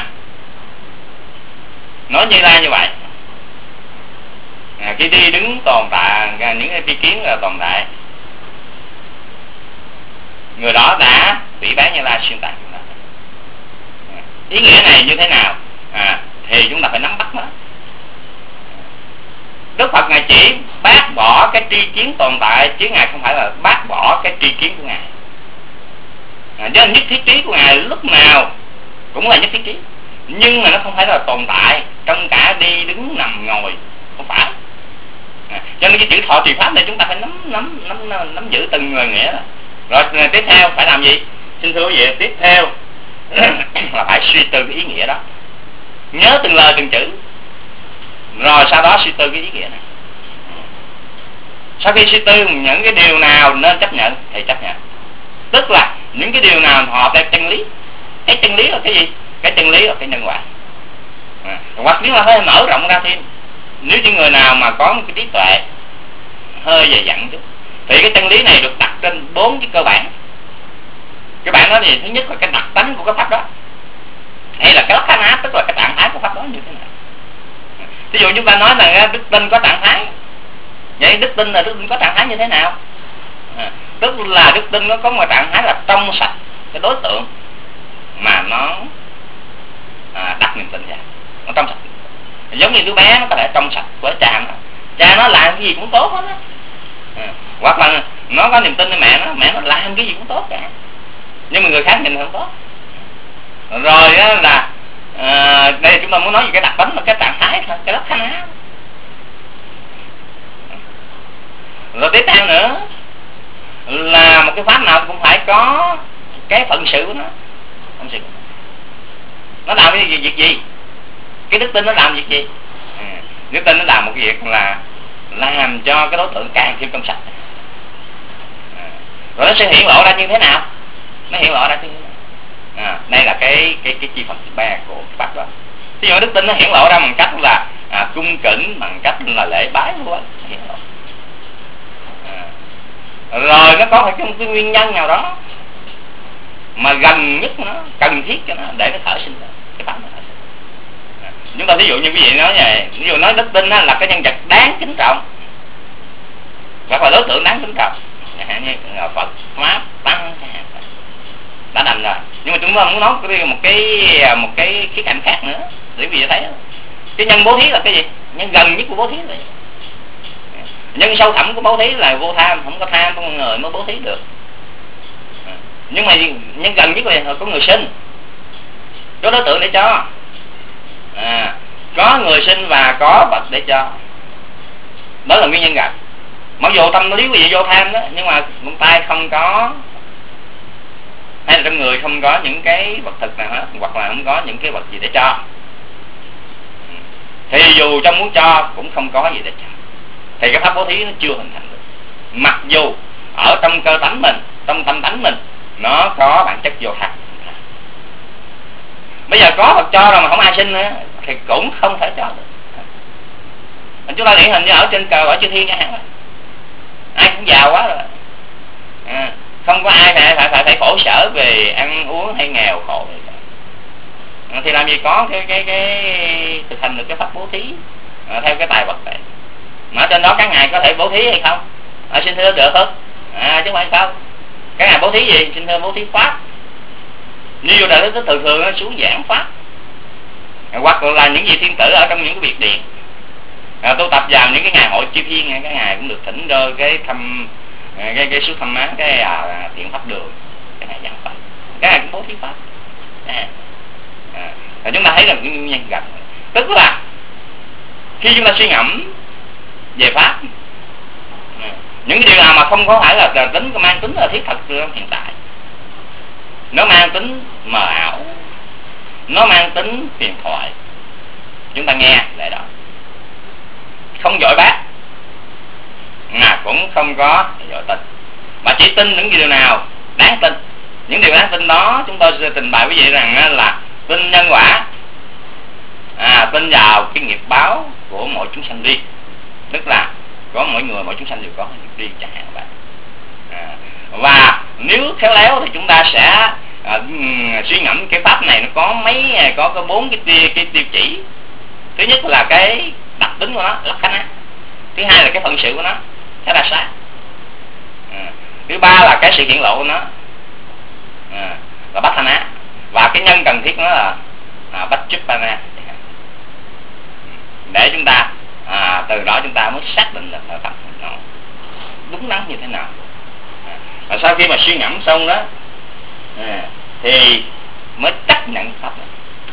S1: nói Như Lai như vậy, à, khi đi đứng tồn tại, những cái tri kiến là tồn tại, người đó đã phỉ báng Như Lai, xuyên tạc chúng ta. À, ý nghĩa này như thế nào? À, thì chúng ta phải nắm bắt nó. Đức Phật Ngài chỉ bác bỏ cái tri kiến tồn tại, chứ Ngài không phải là bác bỏ cái tri kiến của Ngài. À, cho nên nhất thiết trí của Ngài lúc nào cũng là nhất thiết trí, nhưng mà nó không phải là tồn tại trong cả đi đứng nằm ngồi, không phải. À, cho nên cái chữ thọ trì pháp này chúng ta phải nắm nắm nắm nắm, nắm giữ từng người nghĩa đó. Rồi tiếp theo phải làm gì? Xin thưa quý vị, tiếp theo là phải suy tư cái ý nghĩa đó, nhớ từng lời từng chữ, rồi sau đó suy tư cái ý nghĩa này. Sau khi suy tư những cái điều nào nên chấp nhận thì chấp nhận, tức là những cái điều nào họ theo chân lý. Cái chân lý là cái gì? Cái chân lý là cái nhân quả. À, hoặc nếu mà phải mở rộng ra thêm, nếu những người nào mà có một cái trí tuệ hơi dày dặn chút, thì cái chân lý này được đặt trên bốn cái cơ bản. Cái bản đó thì thứ nhất là cái đặc tánh của cái pháp đó, hay là cái lakkhana, tức là cái trạng thái của pháp đó như thế nào. Ví dụ chúng ta nói là đức tin có trạng thái, vậy đức tin là đức tin có trạng thái như thế nào? À, tức là đức tin nó có một trạng thái là trong sạch cái đối tượng mà nó à, đặt niềm tin vào, nó trong sạch. Giống như đứa bé nó có thể trong sạch của cha nó, cha nó làm cái gì cũng tốt hết á. À, hoặc là nó có niềm tin với mẹ nó, mẹ nó làm cái gì cũng tốt cả, nhưng mà người khác nhìn không tốt. Rồi á là à, đây chúng ta muốn nói về cái đặc tính là cái trạng thái thôi, cái lakkhana. Rồi tiếp theo nữa là một cái pháp nào cũng phải có cái phận sự của nó. Phận sự nó làm cái gì, việc gì? Cái đức tin nó làm việc gì? À, đức tin nó làm một cái việc là làm cho cái đối tượng càng thêm trong sạch. À, rồi nó sẽ hiện lộ ra như thế nào? Nó hiện lộ ra như thế nào? À, đây là cái cái cái chi phần thứ ba của pháp đó. Ví dụ đức tin nó hiện lộ ra bằng cách là à, cung kính, bằng cách là lễ bái luôn, hiện lộ. À, rồi nó có phải cái, cái nguyên nhân nào đó mà gần nhất nó cần thiết cho nó để nó khởi sinh ra cái pháp nó khởi sinh. À, chúng ta ví dụ như quý vị nói vậy, ví dụ nói đức tin là cái nhân vật đáng kính trọng, hoặc là đối tượng đáng kính trọng, chẳng hạn như Phật, Pháp, Tăng chẳng hạn, đã đành rồi. Nhưng mà chúng ta muốn nói một cái một cái khía cạnh khác nữa để quý vị thấy đó. Cái nhân bố thí là cái gì? Nhân gần nhất của bố thí là gì? Nhân sâu thẳm của bố thí là vô tham, không có tham của con người mới bố thí được. Nhưng mà nhân gần nhất là có người sinh, có đối tượng để cho, à, có người sinh và có vật để cho, đó là nguyên nhân gần. Mặc dù tâm lý quý vị vô tham đó, nhưng mà một tay không có, hay là trong người không có những cái vật thực nào hết, hoặc là không có những cái vật gì để cho, thì dù trong muốn cho cũng không có gì để cho, thì cái pháp bố thí nó chưa hình thành được. Mặc dù ở trong cơ tánh mình, trong tâm tánh mình nó có bản chất vô tham. Bây giờ có Phật cho rồi mà không ai sinh nữa thì cũng không thể cho được. Chúng ta điển hình như ở trên cờ ở chư thiên chẳng hạn, ai cũng giàu quá rồi, à, không có ai phải phải phải, phải khổ sở về ăn uống hay nghèo khổ à, thì làm gì có cái cái cái thực hành được cái pháp bố thí à, theo cái tài vật này. Mà ở trên đó các ngài có thể bố thí hay không? À, xin thưa được không? À, chứ không phải không. Các ngài bố thí gì? Xin thưa bố thí pháp. Như vô đời nó thường thường nó xuống giảng pháp, à, hoặc là những gì thiên tử ở trong những cái biệt điện, à, tu tập vào những cái ngày hội chư thiên, các ngài cũng được thỉnh rơi cái thăm cái cái suốt thăm má cái à, thiện pháp đường, các ngài giảng pháp, các ngài cũng bố thí pháp. À, à, chúng ta thấy là những nhân gần, tức là khi chúng ta suy ngẫm về pháp, Những cái điều nào mà không có phải là, là tính mang tính là thiết thực trong hiện tại, nó mang tính mờ ảo, nó mang tính huyền thoại, chúng ta nghe lại đó, không dội bác mà cũng không có dội tin, mà chỉ tin những điều nào đáng tin. Những điều đáng tin đó chúng tôi sẽ trình bày quý vị rằng là tin nhân quả, à, tin vào cái nghiệp báo của mỗi chúng sanh riêng, tức là có mỗi người, mỗi chúng sanh đều có nghiệp riêng chẳng hạn vậy. À, và nếu khéo léo thì chúng ta sẽ à, suy ngẫm cái pháp này nó có mấy, có có bốn cái tiêu, cái tiêu chỉ. Thứ nhất là cái đặc tính của nó, lắc á. Thứ hai là cái phận sự của nó, cái đa sát. À, thứ ba là cái sự hiện lộ của nó, à, là bát thanh á. Và cái nhân cần thiết của nó là à, bách chúc ba na. Để chúng ta à, từ đó chúng ta mới xác định được là pháp nó đúng đắn như thế nào. À, và sau khi mà suy ngẫm xong đó à, thì mới chấp nhận pháp này.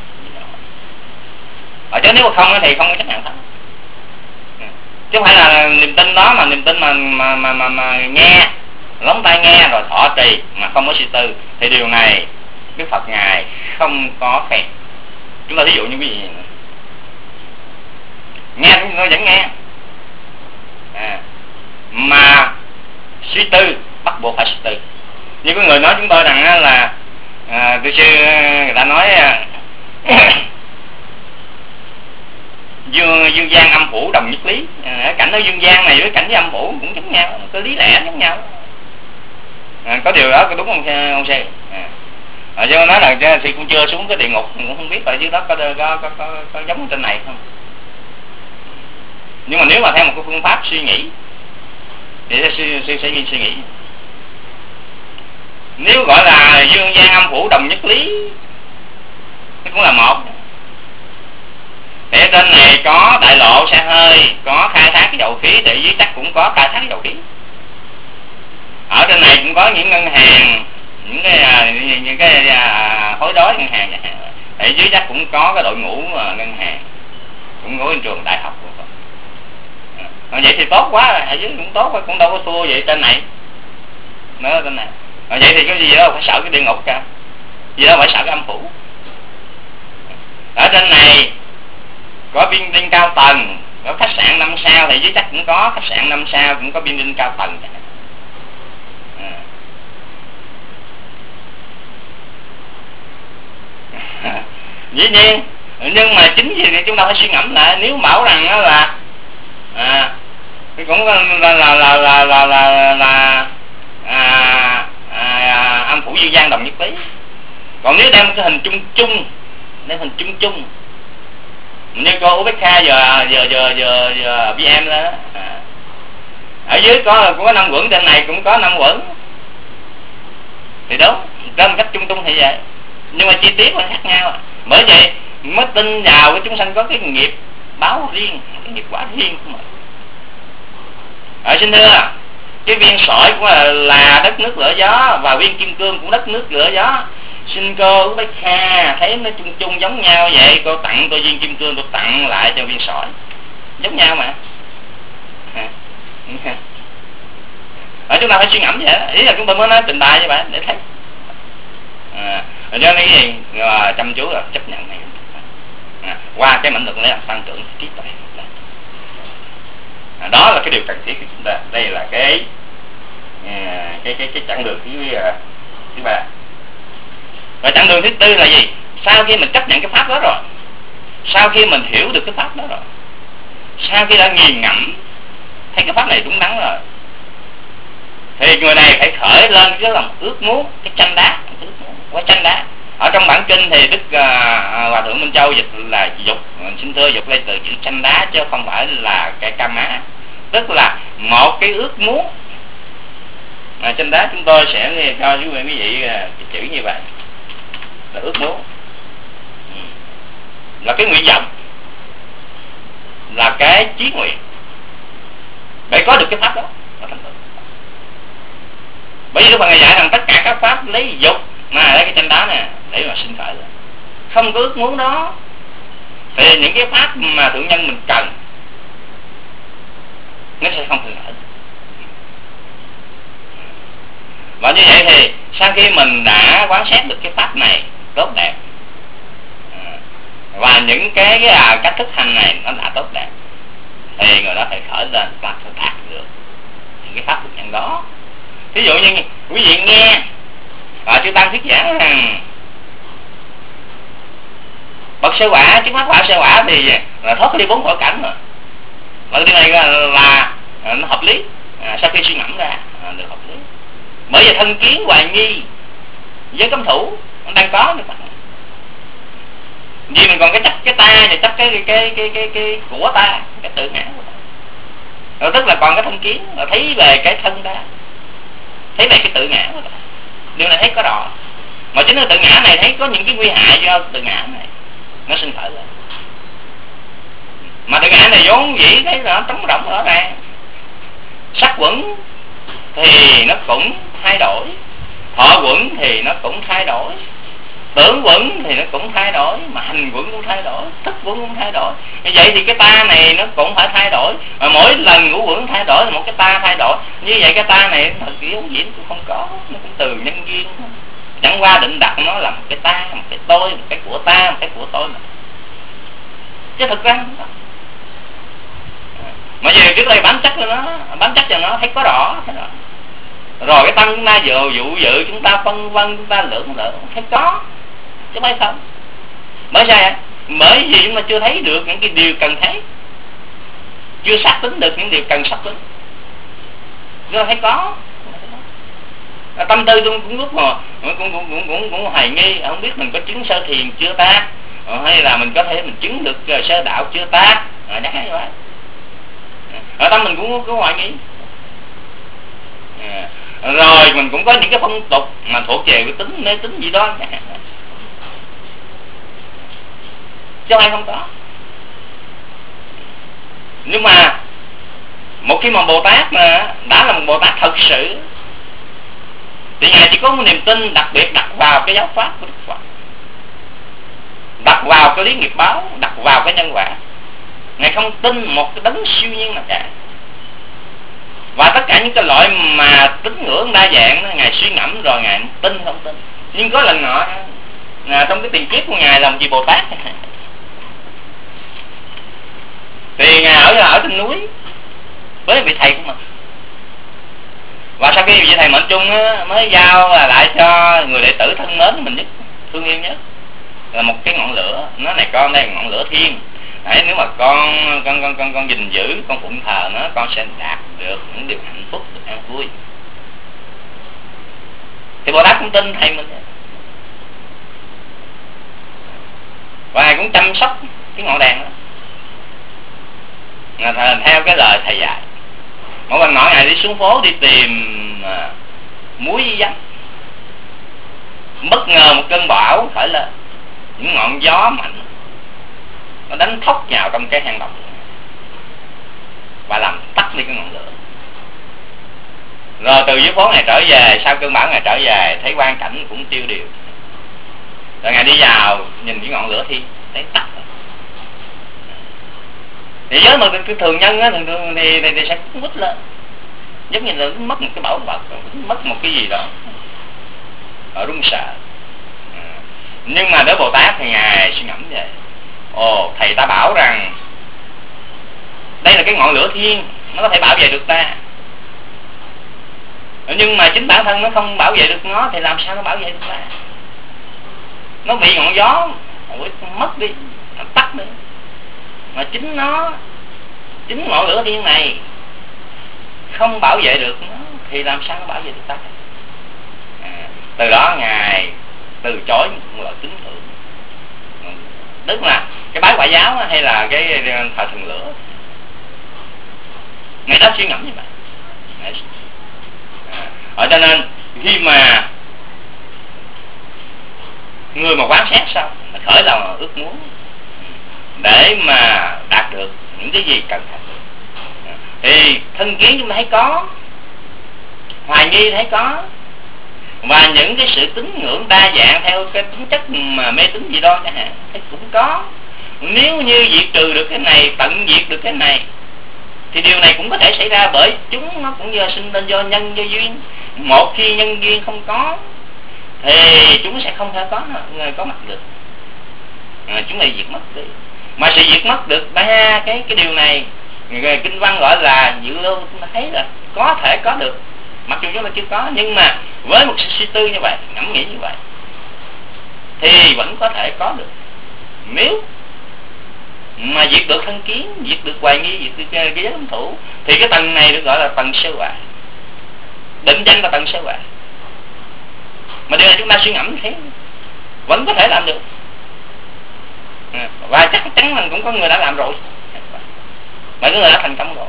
S1: Ở chứ nếu không thì không có chấp nhận pháp. À, chứ không phải là niềm tin đó mà niềm tin mà mà mà, mà, mà nghe lóng tai nghe rồi thọ trì mà không có suy tư, thì điều này Đức Phật ngài không có khen. Chúng ta ví dụ như cái gì nghe nó vẫn nghe, à, mà suy tư bắt buộc phải suy tư. Như có người nói chúng tôi rằng là à, tôi sư người ta nói dương dương gian âm phủ đồng nhất lý, à, cảnh ở dương gian này với cảnh với âm phủ cũng giống nhau, có lý lẽ giống nhau. À, có điều đó có đúng không ông sư? À, à, chứ nói là thì cũng chưa xuống cái địa ngục, cũng không biết là dưới đó có có, có, có, có, có giống trên này không. Nhưng mà nếu mà theo một cái phương pháp suy nghĩ thì sẽ suy, suy, suy, suy nghĩ, nếu gọi là dương gian âm phủ đồng nhất lý nó cũng là một. Thì ở trên này có đại lộ xe hơi, có khai thác cái dầu khí, thì dưới chắc cũng có khai thác cái dầu khí. Ở trên này cũng có những ngân hàng, những cái những cái hối đoái ngân hàng, thì dưới chắc cũng có cái đội ngũ ngân hàng, cũng có trường đại học. À, vậy thì tốt quá, ở dưới cũng tốt, cũng đâu có thua vậy trên này. Nó trên này. À, vậy thì cái gì đâu phải sợ cái địa ngục cả, gì đâu phải sợ cái âm phủ. Ở trên này có building cao tầng, có khách sạn năm sao, thì dưới chắc cũng có khách sạn năm sao, cũng có building cao tầng. À. Dĩ nhiên, nhưng mà chính vì chúng ta phải suy ngẫm lại, nếu bảo rằng đó là à, cũng là là là là là là, là, là à, à, âm phủ dương gian đồng nhất lý. Còn nếu đem cái hình chung chung, đem hình chung chung như cô Ubeka giờ giờ giờ giờ giờ bê em đó, à, ở dưới có cũng có năm quận, trên này cũng có năm quận, thì đúng trên một cách chung chung thì vậy, nhưng mà chi tiết là khác nhau. Bởi vậy mới tin vào cái chúng sanh có cái nghiệp báo riêng, cái nghiệp quả riêng của mình. Ở xin thưa, cái viên sỏi cũng là, là đất nước lửa gió, và viên kim cương cũng đất nước lửa gió. Xin cô Bách Kha thấy nó chung chung giống nhau vậy, cô tặng tôi viên kim cương, tôi tặng lại cho viên sỏi, giống nhau mà. Ở chúng ta phải suy ngẫm vậy đó. Ý là chúng tôi mới nói trình bày với bạn để thấy. À, cho nên cái gì à, chăm chú là chấp nhận này. À, qua cái mảnh lực này là tăng trưởng trí tuệ. À, đó là cái điều cần thiết của chúng ta. Đây là cái à, cái cái cái chặng đường thứ thứ ba. Và chặng đường thứ tư là gì? Sau khi mình chấp nhận cái pháp đó rồi, sau khi mình hiểu được cái pháp đó rồi, sau khi đã nghiền ngẫm thấy cái pháp này đúng đắn rồi, thì người này phải khởi lên cái lòng ước muốn, cái tranh đá, cái ước muốn, cái tranh đá. Ở trong bản kinh thì Đức uh, Hòa Thượng Minh Châu dịch là dục, xin thưa dục lấy từ chữ tranh đá chứ không phải là cái cam á, tức là một cái ước muốn. Mà tranh đá chúng tôi sẽ cho quý vị uh, cái chữ như vậy là ước muốn, ừ. là cái nguyện vọng, là cái chí nguyện để có được cái pháp đó. Bởi vì Đức Phật ngài dạy rằng tất cả các pháp lấy dục mà lấy cái tranh đá nè để mà sinh khởi. Không có ước muốn đó thì những cái pháp mà thượng nhân mình cần nó sẽ không khởi. Và như vậy thì sau khi mình đã quán xét được cái pháp này tốt đẹp, và những cái, cái à, cách thức hành này nó đã tốt đẹp, thì người đó phải khởi lên và phải đạt được những cái pháp thực nhân đó. Ví dụ như quý vị nghe à, chư Tăng thuyết giảng rằng bậc sơ quả, trước mắt quả sơ quả thì là thoát đi bốn cõi cảnh rồi. Và điều này là, là à, nó hợp lý, à, sau khi suy ngẫm ra à, được hợp lý. Bởi vì thân kiến hoài nghi với cấm thủ nó đang có được. Vì mình còn cái chấp cái ta và chấp cái cái cái cái cái, cái của ta, cái tự ngã của ta. Rồi tức là còn cái thân kiến, là thấy về cái thân ta, thấy về cái tự ngã của ta. Điều này thấy có rõ. Mà chính là tự ngã này thấy có những cái nguy hại do tự ngã này nó sinh khởi lên. Mà tự ngã này vốn dĩ thấy là nó trống rỗng rõ ràng. Sắc quẩn thì nó cũng thay đổi, thọ quẩn thì nó cũng thay đổi, tưởng quẩn thì nó cũng thay đổi, mà hành quẩn cũng thay đổi, thức quẩn cũng thay đổi. Như vậy thì cái ta này nó cũng phải thay đổi, mà mỗi lần ngũ quẩn thay đổi là một cái ta thay đổi. Như vậy cái ta này thật yếu diễn cũng không có, nó cũng từ nhân duyên, chẳng qua định đặt nó là một cái ta, một cái tôi, một cái của ta, một cái của tôi mà. Chứ thực ra không có. Mà về trước đây bám chắc cho nó, bám chắc cho nó thấy có rõ, thấy rõ. Rồi cái tâm chúng ta dự dụ dự chúng ta phân vân, chúng ta lưỡng lự thấy có, chứ phải không? Bởi sao? Bởi vì chúng ta chưa thấy được những cái điều cần thấy, chưa xác tính được những điều cần xác tính. Chúng ta thấy có. Tâm tư tôi cũng lúc mà cũng cũng cũng cũng cũng hoài nghi, không biết mình có chứng sơ thiền chưa ta, hay là mình có thể mình chứng được sơ đạo chưa ta, à, chắc như vậy. Ở tâm mình cũng có hoài nghi. À, rồi mình cũng có những cái phong tục mà thuộc về cái tính mê tín gì đó, chứ ai không có. Nhưng mà một khi mà Bồ Tát mà đã là một Bồ Tát thật sự thì Ngài chỉ có một niềm tin đặc biệt đặt vào cái giáo pháp của Đức Phật, đặt vào cái lý nghiệp báo, đặt vào cái nhân quả. Ngài không tin một cái đấng siêu nhiên nào cả. Và tất cả những cái loại mà tín ngưỡng đa dạng đó, Ngài suy ngẫm rồi Ngài tin không tin. Nhưng có lần nọ à, trong cái tiền kiếp của Ngài là một vị Bồ Tát thì Ngài ở ở trên núi với vị thầy của mình. Và sau khi vị thầy mệnh chung á, mới giao lại cho người đệ tử thân mến của mình nhất, thương yêu nhất, là một cái ngọn lửa. Nó này con, đây là ngọn lửa thiên. Đấy, nếu mà con con con con con gìn giữ, con phụng thờ nó, con sẽ đạt được những điều hạnh phúc, được an vui. Thì Bồ Tát cũng tin thầy mình, và Ngài cũng chăm sóc cái ngọn đèn đó, Ngài theo cái lời thầy dạy. Mỗi lần nọ Ngài đi xuống phố đi tìm à, muối dắt, bất ngờ một cơn bão khởi lên, những ngọn gió mạnh nó đánh thốc vào trong cái hang động và làm tắt đi cái ngọn lửa. Rồi từ dưới phố Ngài trở về, sau cơn bão Ngài trở về thấy quang cảnh cũng tiêu điều. Rồi Ngài đi vào nhìn cái ngọn lửa thì thấy tắt rồi. Thì với mà cái thường nhân á, thường thường thì, thì, thì sẽ quýt lên, giống như là mất một cái bảo vật, mất một cái gì đó, ở run sợ. Nhưng mà đối Bồ Tát thì Ngài suy ngẫm vậy. Ồ, thầy ta bảo rằng đây là cái ngọn lửa thiên, nó có thể bảo vệ được ta. Nhưng mà chính bản thân nó không bảo vệ được nó thì làm sao nó bảo vệ được ta? Nó bị ngọn gió mất đi, nó tắt đi. Mà chính nó, chính ngọn lửa thiên này không bảo vệ được nó thì làm sao nó bảo vệ được ta? À, từ đó Ngài từ chối một loại tín ngưỡng, tức là cái bái quả giáo hay là cái thờ thần lửa. Ngài đã suy ngẫm như vậy. À, ở cho nên khi mà người mà quán xét xong khởi lòng ước muốn để mà đạt được những cái gì cần đạt được, thì thân kiến chúng ta thấy có, hoài nghi thấy có, và những cái sự tín ngưỡng đa dạng theo cái tính chất mà mê tín gì đó chẳng hạn thấy cũng có. Nếu như diệt trừ được cái này, tận diệt được cái này, thì điều này cũng có thể xảy ra, bởi chúng nó cũng do sinh lên do nhân do duyên. một khi nhân duyên không có thì chúng sẽ không thể có người có mặt được, à, chúng lại diệt mất đi. Mà sự diệt mất được ba cái cái điều này, người kinh văn gọi là dự lưu. Chúng ta thấy là có thể có được, mặc dù chúng ta chưa có, nhưng mà với một sự suy tư như vậy, ngẫm nghĩ như vậy, thì vẫn có thể có được. Nếu mà diệt được thân kiến, diệt được hoài nghi, diệt được cái giới lâm thủ, thì cái tầng này được gọi là tầng sơ hoại. Định danh là tầng sơ hoại. Mà điều này chúng ta suy ngẫm thấy vẫn có thể làm được, à, và chắc chắn mình cũng có người đã làm rồi, và có người đã thành công rồi,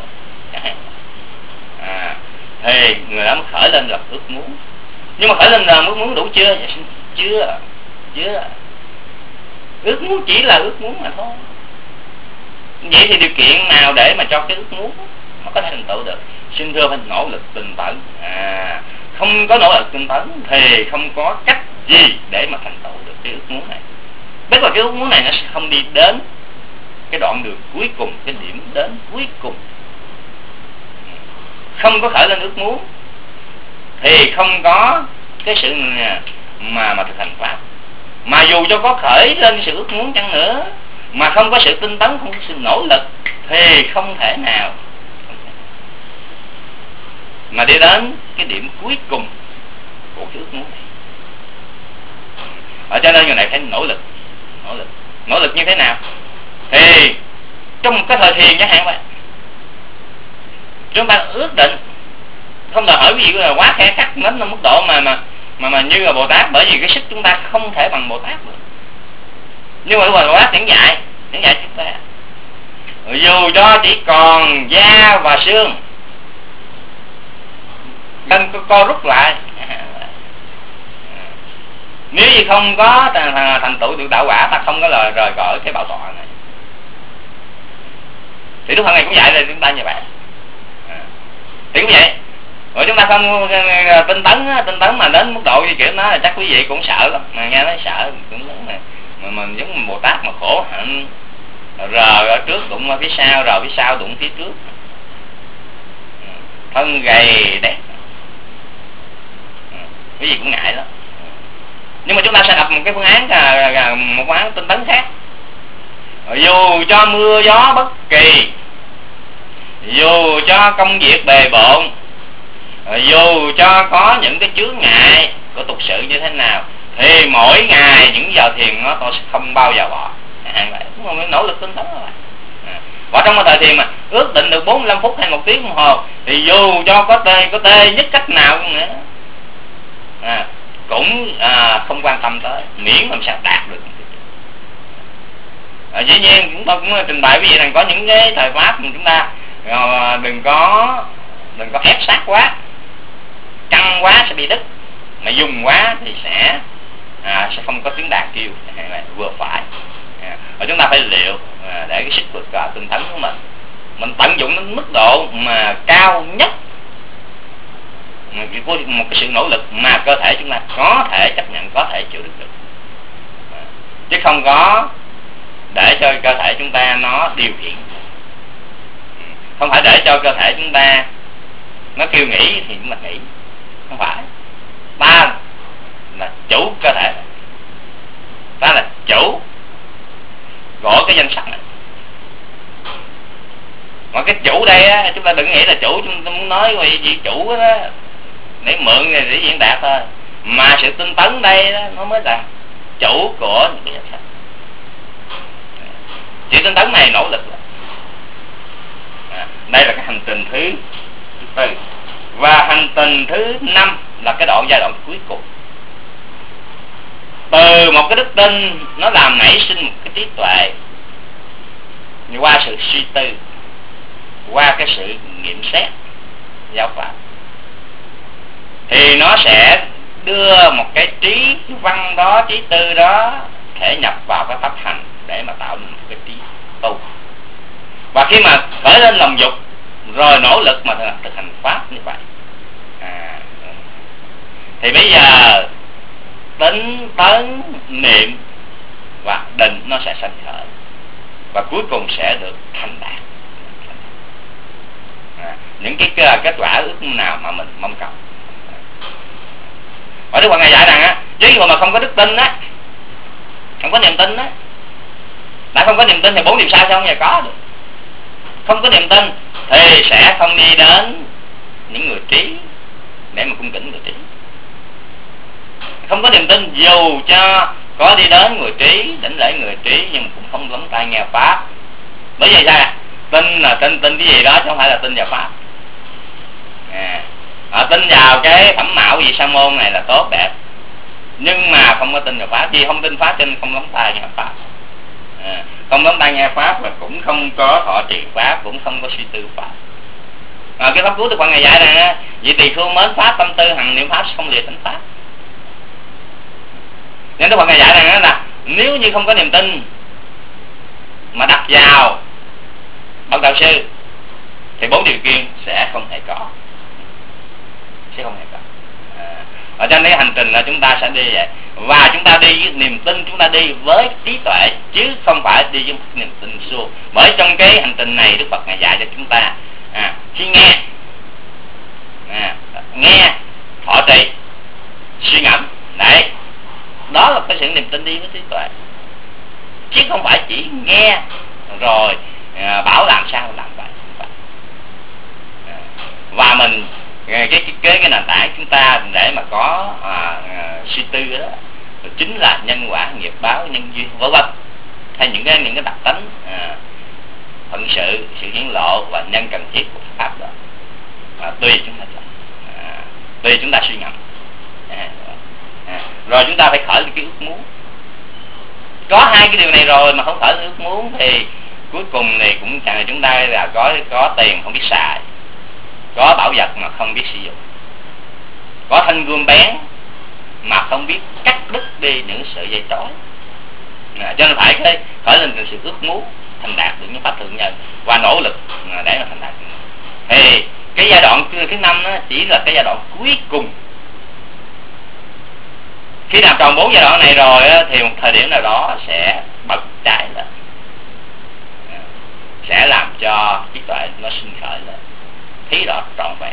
S1: à, thì người đó mới khởi lên lập ước muốn. Nhưng mà khởi lên là ước muốn đủ chưa? Chưa, chưa. Ước muốn chỉ là ước muốn mà thôi. Vậy thì điều kiện nào để mà cho cái ước muốn nó có thể thành tựu được? Xin thưa phải nỗ lực tinh tấn. À, không có nỗ lực tinh tấn thì không có cách gì để mà thành tựu được cái ước muốn này. Tức là cái ước muốn này nó sẽ không đi đến cái đoạn đường cuối cùng, cái điểm đến cuối cùng. Không có khởi lên ước muốn thì không có cái sự mà mà thực hành pháp. Mà dù cho có khởi lên sự ước muốn chăng nữa, mà không có sự tinh tấn, không có sự nỗ lực, thì không thể nào mà đi đến cái điểm cuối cùng của cái ước muốn này. Ở cho nên người này phải nỗ lực, nỗ lực, nỗ lực như thế nào? Thì trong cái thời thiền chẳng hạn vậy, chúng ta ước định không đòi hỏi ví dụ là quá khe khắc đến mức độ mà mà mà mà như là Bồ Tát, bởi vì cái sức chúng ta không thể bằng Bồ Tát được. Nhưng mà Bồ Tát giảng dạy, giảng dạy chúng ta dù cho chỉ còn da và xương, đừng co, co rút lại. Nếu như không có thành, thành tựu được đạo quả, ta không có lời rời khỏi cái bảo tọa này. Thì Đức Phật này cũng dạy là chúng ta như vậy, à, thì cũng vậy. Rồi chúng ta không tinh tấn, tinh tấn mà đến mức độ như kiểu nó là chắc quý vị cũng sợ lắm, mà nghe nói sợ cũng lớn này. Mà mình giống Bồ Tát mà khổ hạnh, rờ ở trước đụng ở phía sau, rờ phía sau đụng phía trước, thân gầy đẹp, cái gì cũng ngại lắm. Nhưng mà chúng ta sẽ gặp một cái phương án, một phương án tinh tấn khác. Dù cho mưa gió bất kỳ, dù cho công việc bề bộn, dù cho có những cái chướng ngại của tục sự như thế nào, thì mỗi ngày những giờ thiền nó tôi sẽ không bao giờ bỏ. À, vậy chúng ta mới nỗ lực tinh tấn rồi. À, và trong cái thời thiền mà ước định được bốn mươi lăm phút hay một tiếng đồng hồ, thì dù cho có tê có tê nhất cách nào cũng nữa, à, cũng à, không quan tâm tới, miễn làm sao đạt được. À, dĩ nhiên chúng tôi cũng trình bày với vị rằng có những cái thời pháp mà chúng ta à, đừng có đừng có ép sát quá, căng quá sẽ bị đứt, mà dùng quá thì sẽ à, sẽ không có tiếng đàn kêu, vừa phải. À, và chúng ta phải liệu à, để cái sức vượt qua tinh tấn của mình mình tận dụng đến mức độ mà cao nhất, một cái sự nỗ lực mà cơ thể chúng ta có thể chấp nhận, có thể chịu đựng được, à, chứ không có để cho cơ thể chúng ta nó điều khiển. Không phải để cho cơ thể chúng ta nó kêu nghỉ thì chúng ta nghỉ, không phải. Ta là chủ cơ thể, ta là chủ của cái danh sắc này. Mà cái chủ đây á, chúng ta đừng nghĩ là chủ chúng ta muốn nói về gì chủ đó để mượn để diễn đạt thôi, mà sự tinh tấn đây đó, nó mới là chủ của những cái danh sắc. Sự tinh tấn này nỗ lực là à, đây là cái hành trình thứ tư. Và hành trình thứ năm là cái đoạn giai đoạn cuối cùng. Từ một cái đức tin nó làm nảy sinh một cái trí tuệ, qua sự suy tư, qua cái sự nghiệm xét giáo pháp, thì nó sẽ đưa một cái trí văn đó, trí tư đó thể nhập vào cái pháp hành để mà tạo nên một cái trí tu. Và khi mà khởi lên lòng dục rồi nỗ lực mà thực hành pháp như vậy, à, thì bây giờ tính tấn niệm và định nó sẽ sanh khởi, và cuối cùng sẽ được thành đạt. À, những cái kết quả ước nào mà mình mong cầu. Và Đức Phật Ngài dạy rằng á, nếu như mà không có đức tin á, không có niềm tin á, đã không có niềm tin thì bốn điều sai sao không nhà có được. Không có niềm tin thì sẽ không đi đến những người trí để mà cung kính người trí. Không có niềm tin dù cho có đi đến người trí, đảnh lễ người trí, nhưng cũng không lắng tai nghe pháp. Bởi vì sao? Tin là tin tin cái gì đó chứ không phải là tin vào pháp. À, à, tin vào cái phẩm mạo gì sa môn này là tốt đẹp, nhưng mà không có tin vào pháp. Vì không tin pháp cho nên không lắng tai nghe pháp. À, không lắng tai nghe pháp và cũng không có thọ trì pháp, cũng không có suy tư pháp. À, cái pháp cứu Đức Phật Ngài dạy rằng vì tỳ khưu mến pháp, tâm tư hằng niệm pháp, không lìa tánh pháp. Nên Đức Phật Ngài dạy rằng là nếu như không có niềm tin mà đặt vào bậc đạo sư thì bốn điều kiện sẽ không hề có, sẽ không hề có. À, ở trên cái hành trình là chúng ta sẽ đi vậy, và chúng ta đi với niềm tin, chúng ta đi với trí tuệ chứ không phải đi với niềm tin suông. Bởi trong cái hành trình này Đức Phật Ngài dạy cho chúng ta à, khi nghe à, nghe thọ trì suy ngẫm, đấy, đó là cái sự niềm tin đi với trí tuệ, chứ không phải chỉ nghe rồi à, bảo làm sao làm vậy. À, và mình cái cái cái, cái nền tảng chúng ta để mà có à, à, suy tư đó chính là nhân quả, nghiệp báo, nhân duyên, vân vân, hay những cái những cái đặc tính à, phận sự, sự hiển lộ và nhân cần thiết của pháp đó. À, tùy chúng ta chọn, à, tùy chúng ta suy ngẫm. À, à, rồi chúng ta phải khởi lên cái ước muốn. Có hai cái điều này rồi mà không khởi lên ước muốn thì cuối cùng thì cũng chẳng là chúng ta là có có tiền không biết xài, có bảo vật mà không biết sử dụng, có thanh gươm bén mà không biết cắt đứt đi những sợi dây trói. À, cho nên phải cái khởi lên sự ước muốn thành đạt được những pháp thượng nhân và nỗ lực để mà thành đạt. Thì cái giai đoạn thứ năm đó chỉ là cái giai đoạn cuối cùng. Khi làm tròn bốn giai đoạn này rồi thì một thời điểm nào đó sẽ bật cháy lên, sẽ làm cho trí tuệ nó sinh khởi lên, thấy rõ trọn vẹn.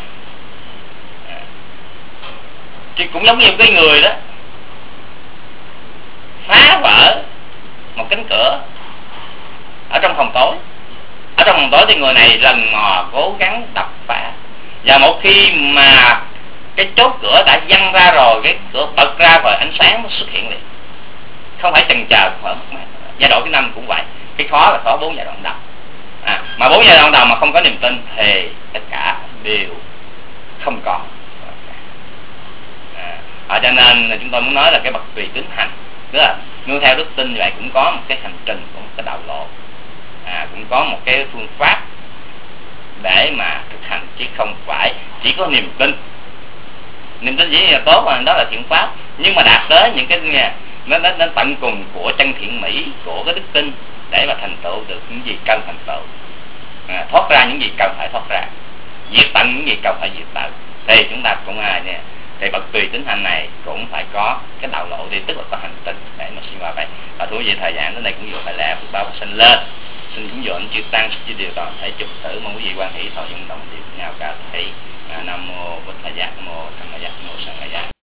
S1: Thì cũng giống như cái người đó phá vỡ một cánh cửa ở trong phòng tối. Ở trong phòng tối thì người này lần mò cố gắng đập phá, và một khi mà cái chốt cửa đã văng ra rồi, cái cửa bật ra và ánh sáng nó xuất hiện liền, không phải chần chờ. Giai đoạn thứ năm cũng vậy, cái khó là có bốn giai đoạn đầu. À, mà bốn giai đoạn đầu mà không có niềm tin thì tất cả đều không có. À, à, cho nên chúng tôi muốn nói là cái bậc tùy tín hành, tức là nương theo đức tin vậy cũng có một cái hành trình, cũng một cái đạo lộ, à, cũng có một cái phương pháp để mà thực hành, chứ không phải chỉ có niềm tin. Niềm tin dĩ là tốt, và đó là thiện pháp, nhưng mà đạt tới những cái nó đến, đến tận cùng của chân thiện mỹ, của cái đức tin để mà thành tựu được những gì cần thành tựu, à, thoát ra những gì cần phải thoát ra, diệt tận những gì cần phải diệt tận, thì chúng ta cũng ai nè, thì bậc tùy tín hành này cũng phải có cái đạo lộ đi, tức là có hành trình để mà xuyên qua vậy. Và thú vị thời gian đến đây cũng vừa phải lẽ Phật báo và sinh lên, xin chúng dọn chư tăng chư điều toàn thể chụp thử, mong quý vị quan hỷ thọ dụng đồng điều nhau cả thể. Nam mô Bụt Thầy Giác, Nam mô Tham Gia, Nam mô Sanh Gia.